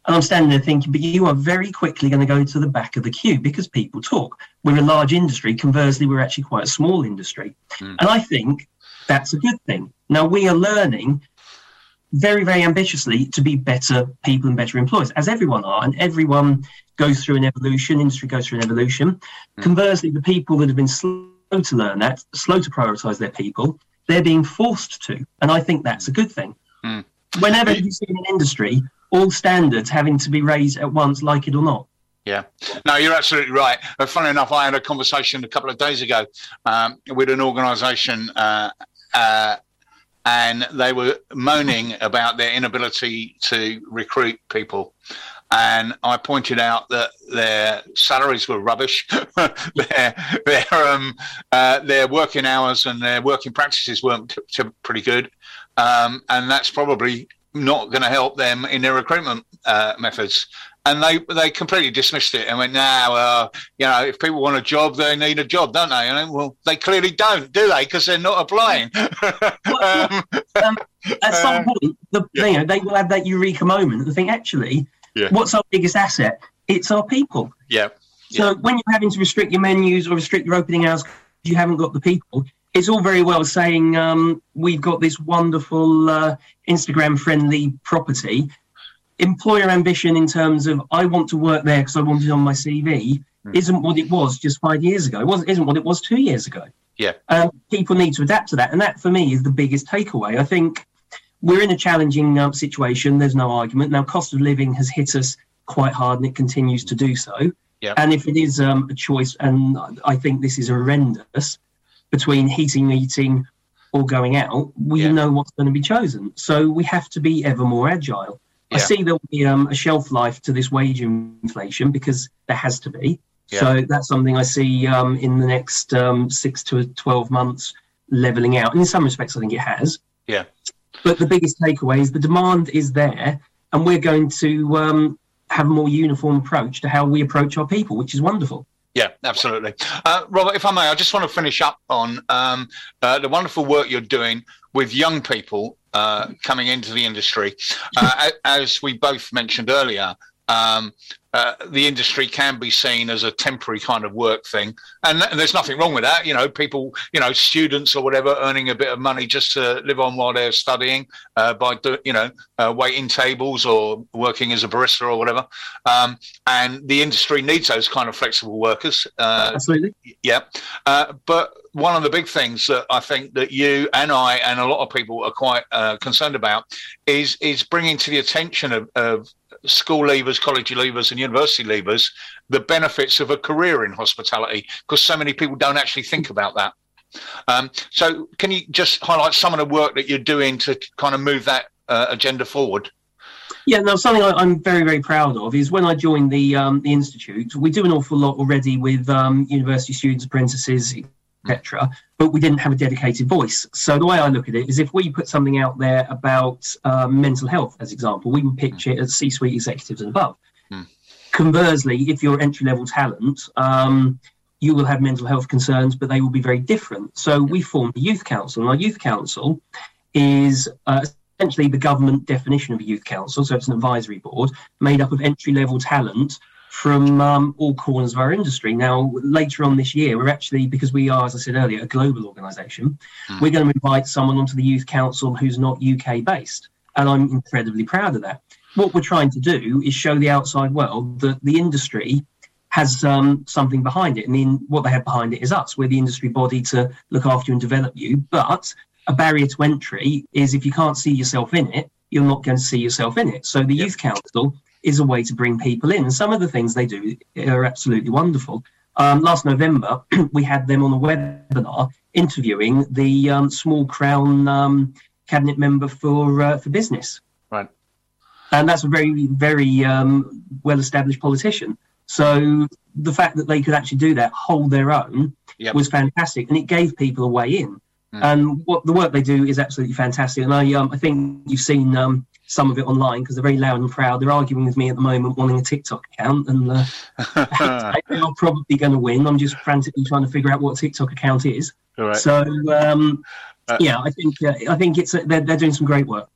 And I'm standing there thinking, but you are very quickly going to go to the back of the queue because people talk. We're a large industry. Conversely, we're actually quite a small industry. Mm. And I think that's a good thing. Now, we are learning very, very ambitiously to be better people and better employers, as everyone are. And everyone goes through an evolution. Industry goes through an evolution. Mm. Conversely, the people that have been slow to learn that, slow to prioritise their people, they're being forced to. And I think that's a good thing. Mm. Whenever you see in an industry all standards having to be raised at once, like it or not. Yeah, no, you're absolutely right. But funny enough, I had a conversation a couple of days ago um, with an organisation uh, uh, and they were moaning about their inability to recruit people. And I pointed out that their salaries were rubbish, their their um uh, their working hours and their working practices weren't t- t- pretty good, um, and that's probably not going to help them in their recruitment uh, methods. And they they completely dismissed it and went, "Now, uh, you know, if people want a job, they need a job, don't they?" And I, well, they clearly don't, do they? Because they're not applying. um, um, at some um, point, the, yeah. you know, they will have that eureka moment and think, actually. Yeah. What's our biggest asset? It's our people. Yeah. So yeah. when you're having to restrict your menus or restrict your opening hours because you haven't got the people, it's all very well saying um, we've got this wonderful uh, Instagram-friendly property. Employer ambition in terms of I want to work there because I want it on my C V mm. isn't what it was just five years ago. It wasn't isn't what it was two years ago. Yeah. Um, people need to adapt to that, and that for me is the biggest takeaway. I think. We're in a challenging um, situation. There's no argument. Now, cost of living has hit us quite hard and it continues to do so. Yep. And if it is um, a choice, and I think this is horrendous, between heating, eating or going out, we yep. know what's going to be chosen. So we have to be ever more agile. Yep. I see there will be um, a shelf life to this wage inflation because there has to be. Yep. So that's something I see um, in the next um, six to twelve months levelling out. And in some respects, I think it has. Yeah. But the biggest takeaway is the demand is there, and we're going to um, have a more uniform approach to how we approach our people, which is wonderful. Yeah, absolutely. Uh, Robert, if I may, I just want to finish up on um, uh, the wonderful work you're doing with young people uh, coming into the industry. Uh, as we both mentioned earlier, um, uh, the industry can be seen as a temporary kind of work thing. And, and there's nothing wrong with that. You know, people, you know, students or whatever, earning a bit of money just to live on while they're studying uh, by, do, you know, uh, waiting tables or working as a barista or whatever. Um, and the industry needs those kind of flexible workers. Uh, Absolutely. Yeah. Uh, but one of the big things that I think that you and I and a lot of people are quite uh, concerned about is is bringing to the attention of, of school leavers, college leavers and university leavers the benefits of a career in hospitality, because so many people don't actually think about that. Um, so can you just highlight some of the work that you're doing to kind of move that uh, agenda forward? Yeah, no, something I, I'm very, very proud of is when I joined the um, the Institute, we do an awful lot already with um, university students, apprentices, et cetera, but we didn't have a dedicated voice. So the way I look at it is if we put something out there about um, mental health, as example, we would pitch it as C-suite executives and above. Mm. Conversely, if you're entry-level talent, um, you will have mental health concerns, but they will be very different. So we formed a youth council, and our youth council is uh, essentially the government definition of a youth council. So it's an advisory board made up of entry-level talent from um, all corners of our industry. Now, later on this year, we're actually, because we are, as I said earlier, a global organisation, mm. we're going to invite someone onto the youth council who's not U K-based. And I'm incredibly proud of that. What we're trying to do is show the outside world that the industry has um, something behind it. I mean, what they have behind it is us. We're the industry body to look after you and develop you. But a barrier to entry is if you can't see yourself in it, you're not going to see yourself in it. So the yep. Youth Council is a way to bring people in. And some of the things they do are absolutely wonderful. Um, last November, we had them on a webinar interviewing the um, Small Crown um, cabinet member for uh, for business. Right. And that's a very, very um, well-established politician. So the fact that they could actually do that, hold their own, yep. was fantastic. And it gave people a way in. Mm. And what the work they do is absolutely fantastic. And I um, I think you've seen um, some of it online because they're very loud and proud. They're arguing with me at the moment, wanting a TikTok account. And uh, they are probably going to win. I'm just frantically trying to figure out what a TikTok account is. All right. So, um, uh, yeah, I think uh, I think it's uh, they're, they're doing some great work.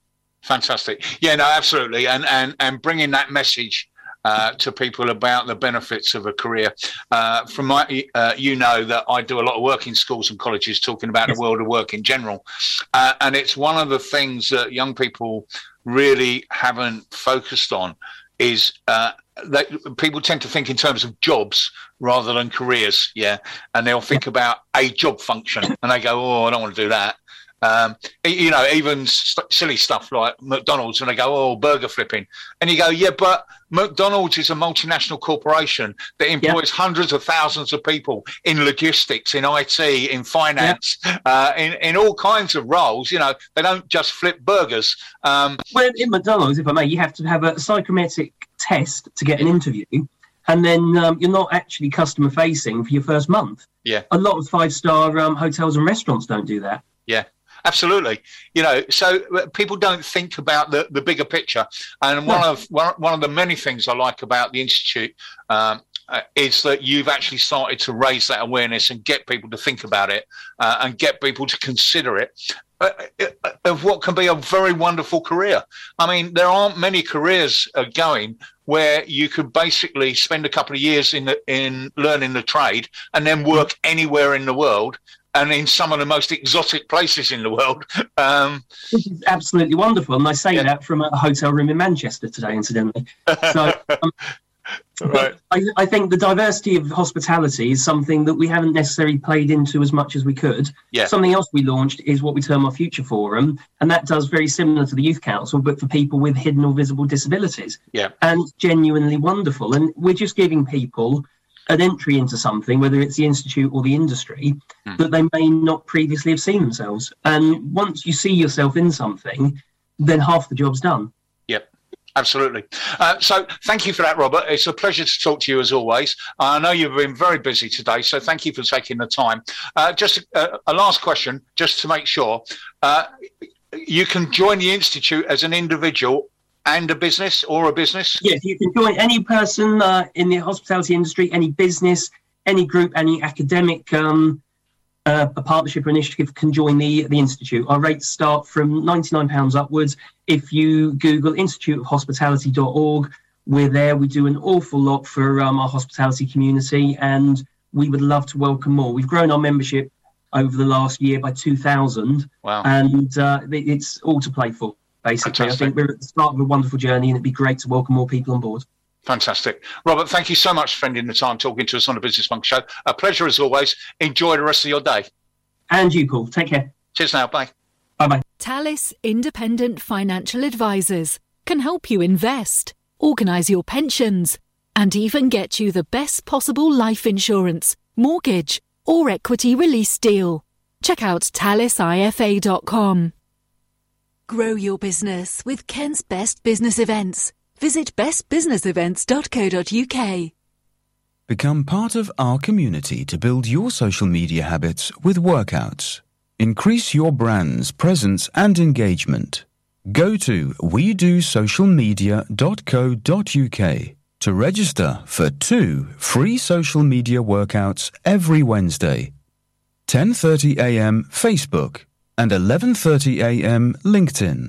Fantastic. Yeah, no, absolutely. And, and, and bringing that message uh, to people about the benefits of a career. Uh, from my, uh, you know that I do a lot of work in schools and colleges talking about yes. the world of work in general. Uh, and it's one of the things that young people really haven't focused on is uh, that people tend to think in terms of jobs rather than careers. Yeah. And they'll think about a job function and they go, oh, I don't want to do that. Um, you know, even st- silly stuff like McDonald's, and they go, oh, burger flipping. And you go, yeah, but McDonald's is a multinational corporation that employs yeah. hundreds of thousands of people in logistics, in I T, in finance, yeah. uh, in, in all kinds of roles. You know, they don't just flip burgers. Um, well, in McDonald's, if I may, you have to have a psychometric test to get an interview. And then um, you're not actually customer facing for your first month. Yeah. A lot of five-star um, hotels and restaurants don't do that. Yeah. Absolutely, you know. So people don't think about the, the bigger picture, and one of one, one of the many things I like about the Institute um, uh, is that you've actually started to raise that awareness and get people to think about it uh, and get people to consider it uh, uh, of what can be a very wonderful career. I mean, there aren't many careers uh, going where you could basically spend a couple of years in the, in learning the trade and then work anywhere in the world. And in some of the most exotic places in the world. Um, Which is absolutely wonderful. And I say yeah. that from a hotel room in Manchester today, incidentally. So um, right. I, I think the diversity of hospitality is something that we haven't necessarily played into as much as we could. Yeah. Something else we launched is what we term our Future Forum. And that does very similar to the Youth Council, but for people with hidden or visible disabilities. Yeah. And genuinely wonderful. And we're just giving people an entry into something, whether it's the Institute or the industry, mm. that they may not previously have seen themselves. And once you see yourself in something, then half the job's done. Yep, absolutely. Uh, so thank you for that, Robert. It's a pleasure to talk to you as always. I know you've been very busy today, so thank you for taking the time. Uh, just a, a last question, just to make sure. Uh, you can join the Institute as an individual and a business or a business? Yes, you can join any person uh, in the hospitality industry, any business, any group, any academic um, uh, a partnership or initiative can join the, the Institute. Our rates start from ninety-nine pounds upwards. If you Google institute of hospitality dot org, we're there. We do an awful lot for um, our hospitality community, and we would love to welcome more. We've grown our membership over the last year by two thousand. Wow. And uh, it's all to play for. Basically, Fantastic. I think we're at the start of a wonderful journey, and it'd be great to welcome more people on board. Fantastic. Robert, thank you so much for spending the time talking to us on the Business Bunker Show. A pleasure as always. Enjoy the rest of your day. And you, Paul. Take care. Cheers now. Bye. Bye-bye. Talis Independent Financial Advisors can help you invest, organise your pensions, and even get you the best possible life insurance, mortgage, or equity release deal. Check out talis I F A dot com. Grow your business with Kent's Best Business Events. Visit best business events dot co dot uk. Become part of our community to build your social media habits with workouts. Increase your brand's presence and engagement. Go to we do social media dot co dot uk to register for two free social media workouts every Wednesday. ten thirty a m Facebook and eleven thirty a m LinkedIn.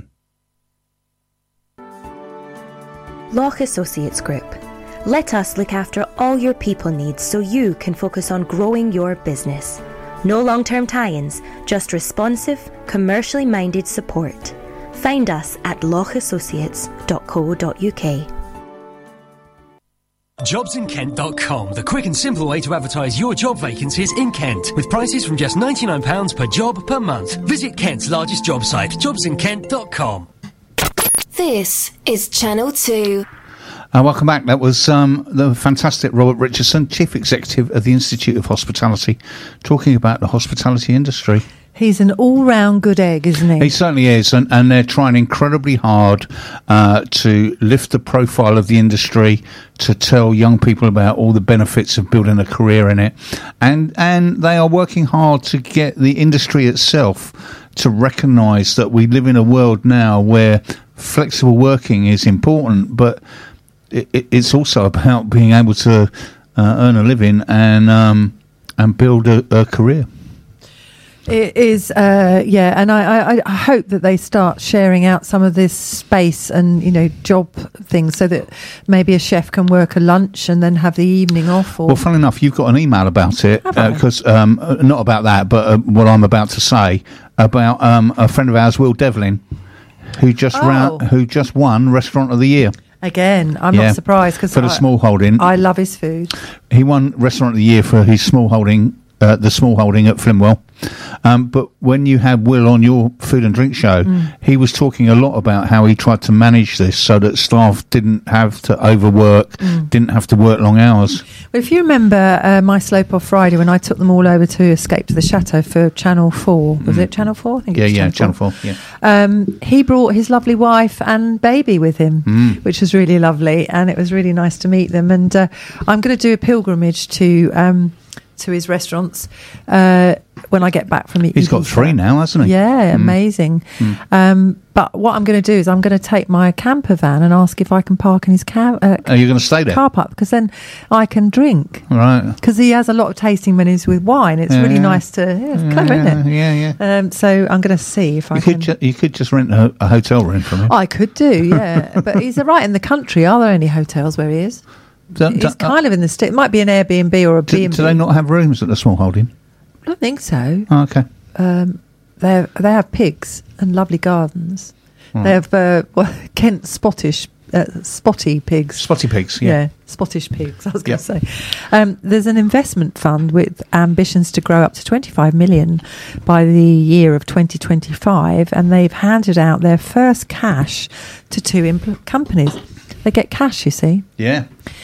Loch Associates Group. Let us look after all your people needs so you can focus on growing your business. No long-term tie-ins, just responsive, commercially minded support. Find us at loch associates dot co dot uk. jobs in kent dot com, the quick and simple way to advertise your job vacancies in Kent, with prices from just ninety-nine pounds per job per month. Visit Kent's largest job site, jobs in kent dot com. This is Channel two. Uh, welcome back. That was um, the fantastic Robert Richardson, Chief Executive of the Institute of Hospitality, talking about the hospitality industry. He's an all-round good egg, isn't he? He certainly is, and, and they're trying incredibly hard uh, to lift the profile of the industry, to tell young people about all the benefits of building a career in it, and and they are working hard to get the industry itself to recognise that we live in a world now where flexible working is important, but it, it, it's also about being able to uh, earn a living and um, and build a, a career. It is, uh, yeah, and I, I, I hope that they start sharing out some of this space and, you know, job things so that maybe a chef can work a lunch and then have the evening off. Or Well, funnily enough, you've got an email about it, Have I? because um, uh, not about that, but uh, what I'm about to say about um, a friend of ours, Will Devlin, who just Oh. ran, who just won Restaurant of the Year. Again, I'm Yeah, not surprised because for the small holding. I love his food. He won Restaurant of the Year for his small holding, uh, the small holding at Flimwell. Um, but when you had Will on your food and drink show, Mm. he was talking a lot about how he tried to manage this so that staff didn't have to overwork, Mm. didn't have to work long hours. Well, if you remember uh, my Slope Off Friday when I took them all over to Escape to the Chateau for Channel four, was it Channel four? I think it Yeah, was yeah, Channel Channel four. four, yeah. Um, he brought his lovely wife and baby with him, Mm. which was really lovely, and it was really nice to meet them. And uh, I'm going to do a pilgrimage to um, to his restaurants uh, when I get back from it. He's got three now, hasn't he? Yeah, Mm. amazing. Mm. Um, but what I'm going to do is I'm going to take my camper van and ask if I can park in his car, uh, Are you going to stay there? car park, because then I can drink. Right. Because he has a lot of tasting menus with wine. It's Yeah, really yeah. nice to, yeah, it's clever, yeah, isn't it? Yeah, yeah. Um, so I'm going to see if I You can. could, ju- you could just rent a, a hotel room from him. I could do, yeah. But he's right in the country. Are there any hotels where he is? Don't- He's don't- kind of in the state. It might be an Airbnb or a B do, and B. do they not have rooms at the small holding? I don't think so. Oh, okay. Um, they have, they have pigs and lovely gardens. Right. They have uh, well, Kent Spottish uh, spotty pigs. Spotty pigs, yeah. Spottish pigs. I was going Yep. to say. Um, there's an investment fund with ambitions to grow up to twenty-five million by the year of twenty twenty-five, and they've handed out their first cash to two impl- companies. They get cash, you see. Yeah.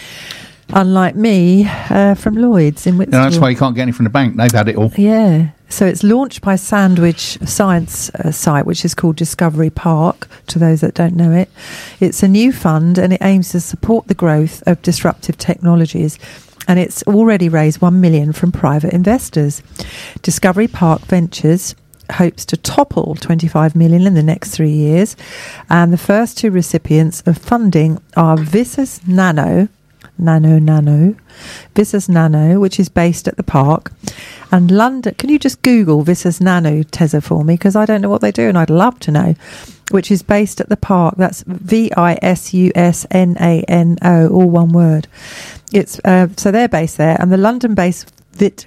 Unlike me uh, from Lloyd's in No, Whitstable. that's why you can't get any from the bank. They've had it all. Yeah. So it's launched by Sandwich Science uh, site, which is called Discovery Park, to those that don't know it. It's a new fund and it aims to support the growth of disruptive technologies. And it's already raised one million from private investors. Discovery Park Ventures hopes to topple twenty-five million in the next three years. And the first two recipients of funding are Visus Nano, Nano Nano, Visus Nano, which is based at the park, and London. Can you just Google Visus Nano, Tezza, for me? Because I don't know what they do and I'd love to know. Which is based at the park. That's V I S U S N A N O, all one word. It's uh, so they're based there, and the London-based Vit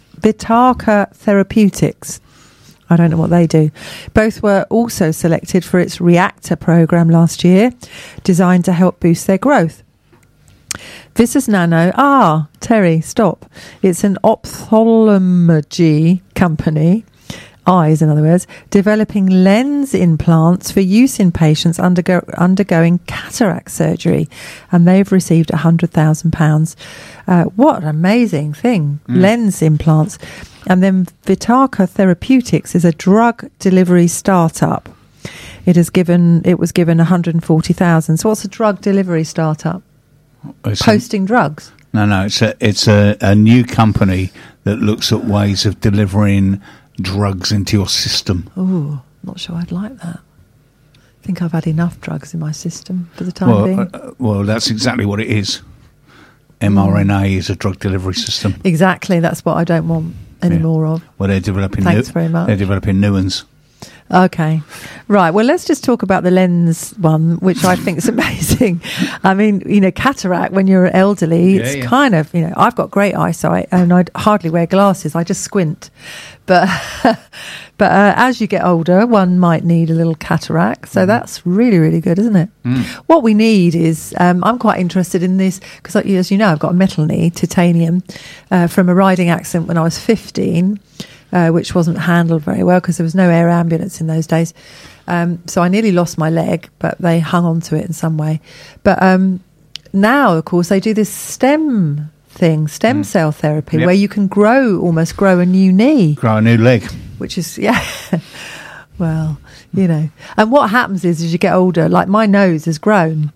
Vitarka Therapeutics. I don't know what they do. Both were also selected for its Reactor program last year, designed to help boost their growth. Visus Nano, ah, Terry, stop. It's an ophthalmology company, eyes in other words, developing lens implants for use in patients undergo, undergoing cataract surgery. And they've received one hundred thousand pounds. Uh, what an amazing thing, Mm. lens implants. And then Vitarka Therapeutics is a drug delivery startup. It has given, it was given one hundred forty thousand. So what's a drug delivery startup? It's a- Posting drugs. No, no, it's a it's a, a new company that looks at ways of delivering drugs into your system. Oh, not sure I'd like that. I think I've had enough drugs in my system for the time being. Well, uh, well, that's exactly what it is. mRNA is a drug delivery system. Exactly, that's what I don't want any Yeah. more of. Well, they're developing. Thanks new, very much. They're developing new ones. Okay, right. Well, let's just talk about the lens one, which I think is amazing. I mean, you know, cataract when you're elderly, Yeah, it's yeah. kind of, you know, I've got great eyesight and I hardly wear glasses. I just squint. But but uh, as you get older, one might need a little cataract. So that's really, really good, isn't it? Mm. What we need is, um, I'm quite interested in this because, as you know, I've got a metal knee, titanium, uh, from a riding accident when I was fifteen. Uh, which wasn't handled very well because there was no air ambulance in those days. Um, so I nearly lost my leg, but they hung on to it in some way. But um, now, of course, they do this stem thing, stem Mm. cell therapy, Yep. where you can grow, almost grow a new knee, Grow a new leg. which is, yeah, well, you know. And what happens is, as you get older, like my nose has grown.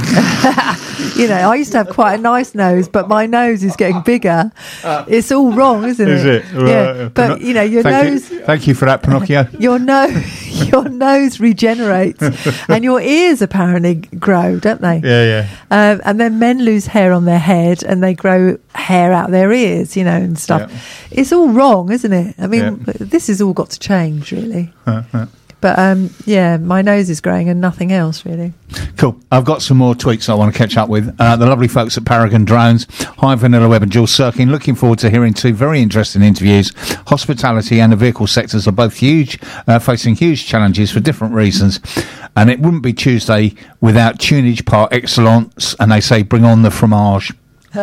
You know, I used to have quite a nice nose, but my nose is getting bigger. It's all wrong, isn't Is it? it? Right. Yeah. But, you know, your thank nose... You, thank you for that, Pinocchio. Your nose, your nose regenerates, and your ears apparently grow, don't they? Yeah, yeah. Um, and then men lose hair on their head, and they grow hair out their ears, you know, and stuff. Yeah. It's all wrong, isn't it? I mean, Yeah. this has all got to change, really. But um, yeah, my nose is growing and nothing else, really. Cool. I've got some more tweets I want to catch up with. Uh, the lovely folks at Paragon Drones. Hi, Vanilla Web and Jules Sirkin. Looking forward to hearing two very interesting interviews. Hospitality and the vehicle sectors are both huge, uh, facing huge challenges for different reasons. And it wouldn't be Tuesday without tunage par excellence. And they say, bring on the fromage.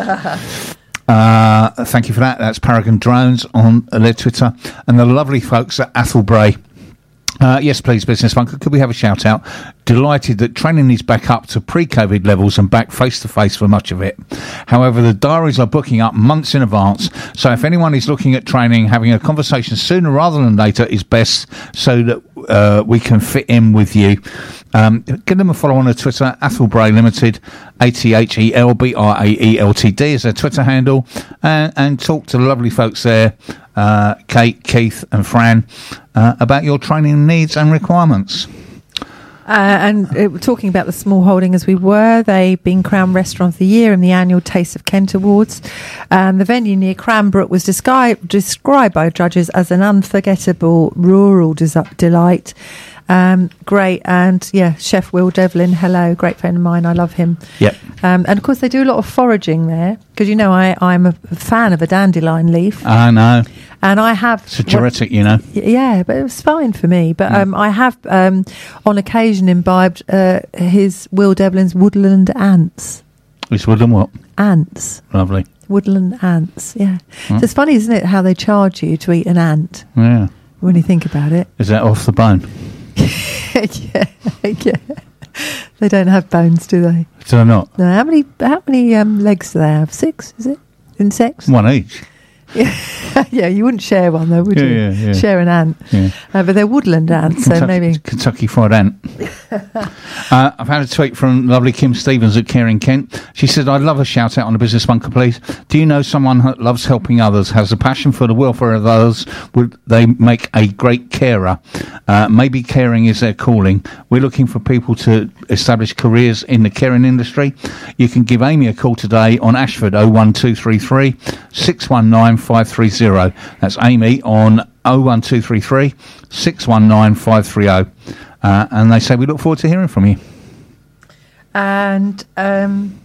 uh, thank you for that. That's Paragon Drones on uh, their Twitter. And the lovely folks at Athelbray. Uh, yes, please, Business Bunker. Could we have a shout out? Delighted that training is back up to pre-COVID levels and back face-to-face for much of it. However, the diaries are booking up months in advance, so if anyone is looking at training, having a conversation sooner rather than later is best so that uh, we can fit in with you. Um, give them a follow on their Twitter, Athelbray Limited, A T H E L B R A E L T D is their Twitter handle, and, and talk to the lovely folks there, uh, Kate, Keith and Fran, uh, about your training needs and requirements. Uh, and uh, we're talking about the small holding as we were. They've been crowned Restaurant of the Year in the annual Taste of Kent Awards. And the venue near Cranbrook was descri- described by judges as an unforgettable rural des- delight. Um, great. And yeah, Chef Will Devlin, hello, great friend of mine. I love him. Yep. Um, and of course, they do a lot of foraging there because, you know, I, I'm a fan of a dandelion leaf. I know. And I have... It's a diuretic, you know. Yeah, but it was fine for me. But Mm. um, I have, um, on occasion, imbibed uh, his Will Devlin's woodland ants. It's woodland what? Ants. Lovely. Woodland ants, yeah. Mm. So it's funny, isn't it, how they charge you to eat an ant Yeah. when you think about it. Is that off the bone? yeah, yeah. They don't have bones, do they? Do they not? No. How many? How many um, legs do they have? Six? Is it? Insects? One each. Yeah, yeah. You wouldn't share one though, would Yeah, you? yeah, yeah. Share an ant. Yeah. Uh, but they're woodland ants, Kentucky, so maybe. Kentucky Fried Ant. uh, I've had a tweet from lovely Kim Stevens at Caring Kent. She said, I'd love a shout out on the Business Bunker, please. Do you know someone who loves helping others, has a passion for the welfare of others? Would they make a great carer? Uh, maybe caring is their calling. We're looking for people to establish careers in the caring industry. You can give Amy a call today on Ashford oh one two three three, six one nine, five three zero. That's Amy on oh one two three three, six one nine, five three zero. Uh, and they say we look forward to hearing from you. And um,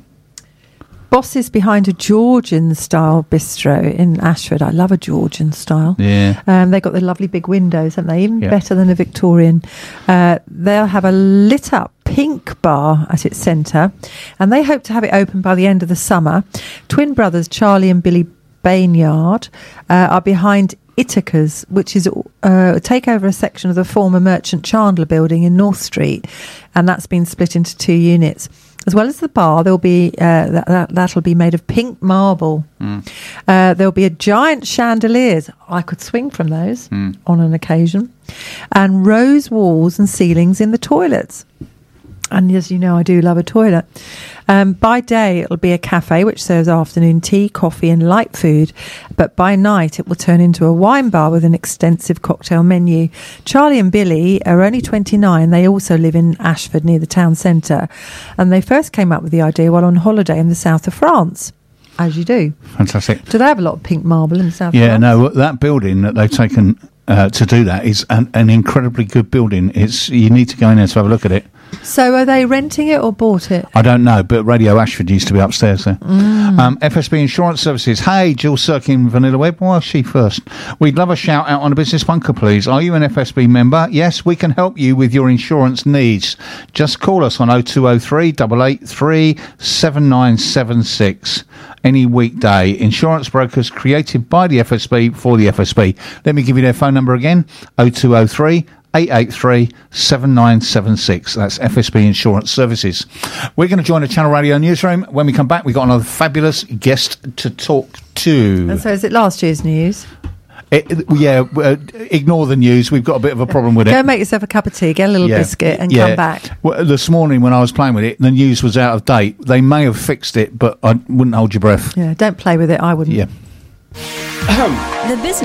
bosses behind a Georgian style bistro in Ashford. I love a Georgian style. Yeah. Um, they've got the lovely big windows, haven't they? Even Yeah. better than a Victorian. Uh, they'll have a lit up pink bar at its centre, and they hope to have it open by the end of the summer. Twin brothers Charlie and Billy Baynard uh, are behind Ithaca's, which is uh, take over a section of the former Merchant Chandler building in North Street, and that's been split into two units. As well as the bar, there'll be uh, that, that that'll be made of pink marble. Mm. Uh, there'll be a giant chandeliers. I could swing from those Mm. on an occasion, and rose walls and ceilings in the toilets. And as you know, I do love a toilet. Um, by day, it'll be a cafe which serves afternoon tea, coffee and light food. But by night, it will turn into a wine bar with an extensive cocktail menu. Charlie and Billy are only twenty-nine. They also live in Ashford near the town centre. And they first came up with the idea while on holiday in the south of France, as you do. Fantastic. Do they have a lot of pink marble in the south Yeah, of France? no, that building that they've taken uh, to do that is an, an incredibly good building. It's You need to go in there to have a look at it. So are they renting it or bought it? I don't know, but Radio Ashford used to be upstairs there. Mm. Um, F S B Insurance Services. Hey, Jill Sirkin, Vanilla Web. Why is she first? We'd love a shout out on the Business Bunker, please. Are you an F S B member? Yes, we can help you with your insurance needs. Just call us on oh two oh three, eight eight three, seven nine seven six. Any weekday. Insurance brokers created by the F S B for the F S B. Let me give you their phone number again. oh two oh three, eight eight three, seven nine seven six. That's F S B Insurance Services. We're going to join the Channel Radio newsroom. When we come back, we've got another fabulous guest to talk to. And so is it last year's news? It, it- yeah, uh, ignore the news. We've got a bit of a problem with it. Go make yourself a cup of tea, get a little Yeah. biscuit and Yeah. come back. Well, this morning when I was playing with it, the news was out of date. They may have fixed it, but I wouldn't hold your breath. Yeah, don't play with it. I wouldn't. Yeah. The business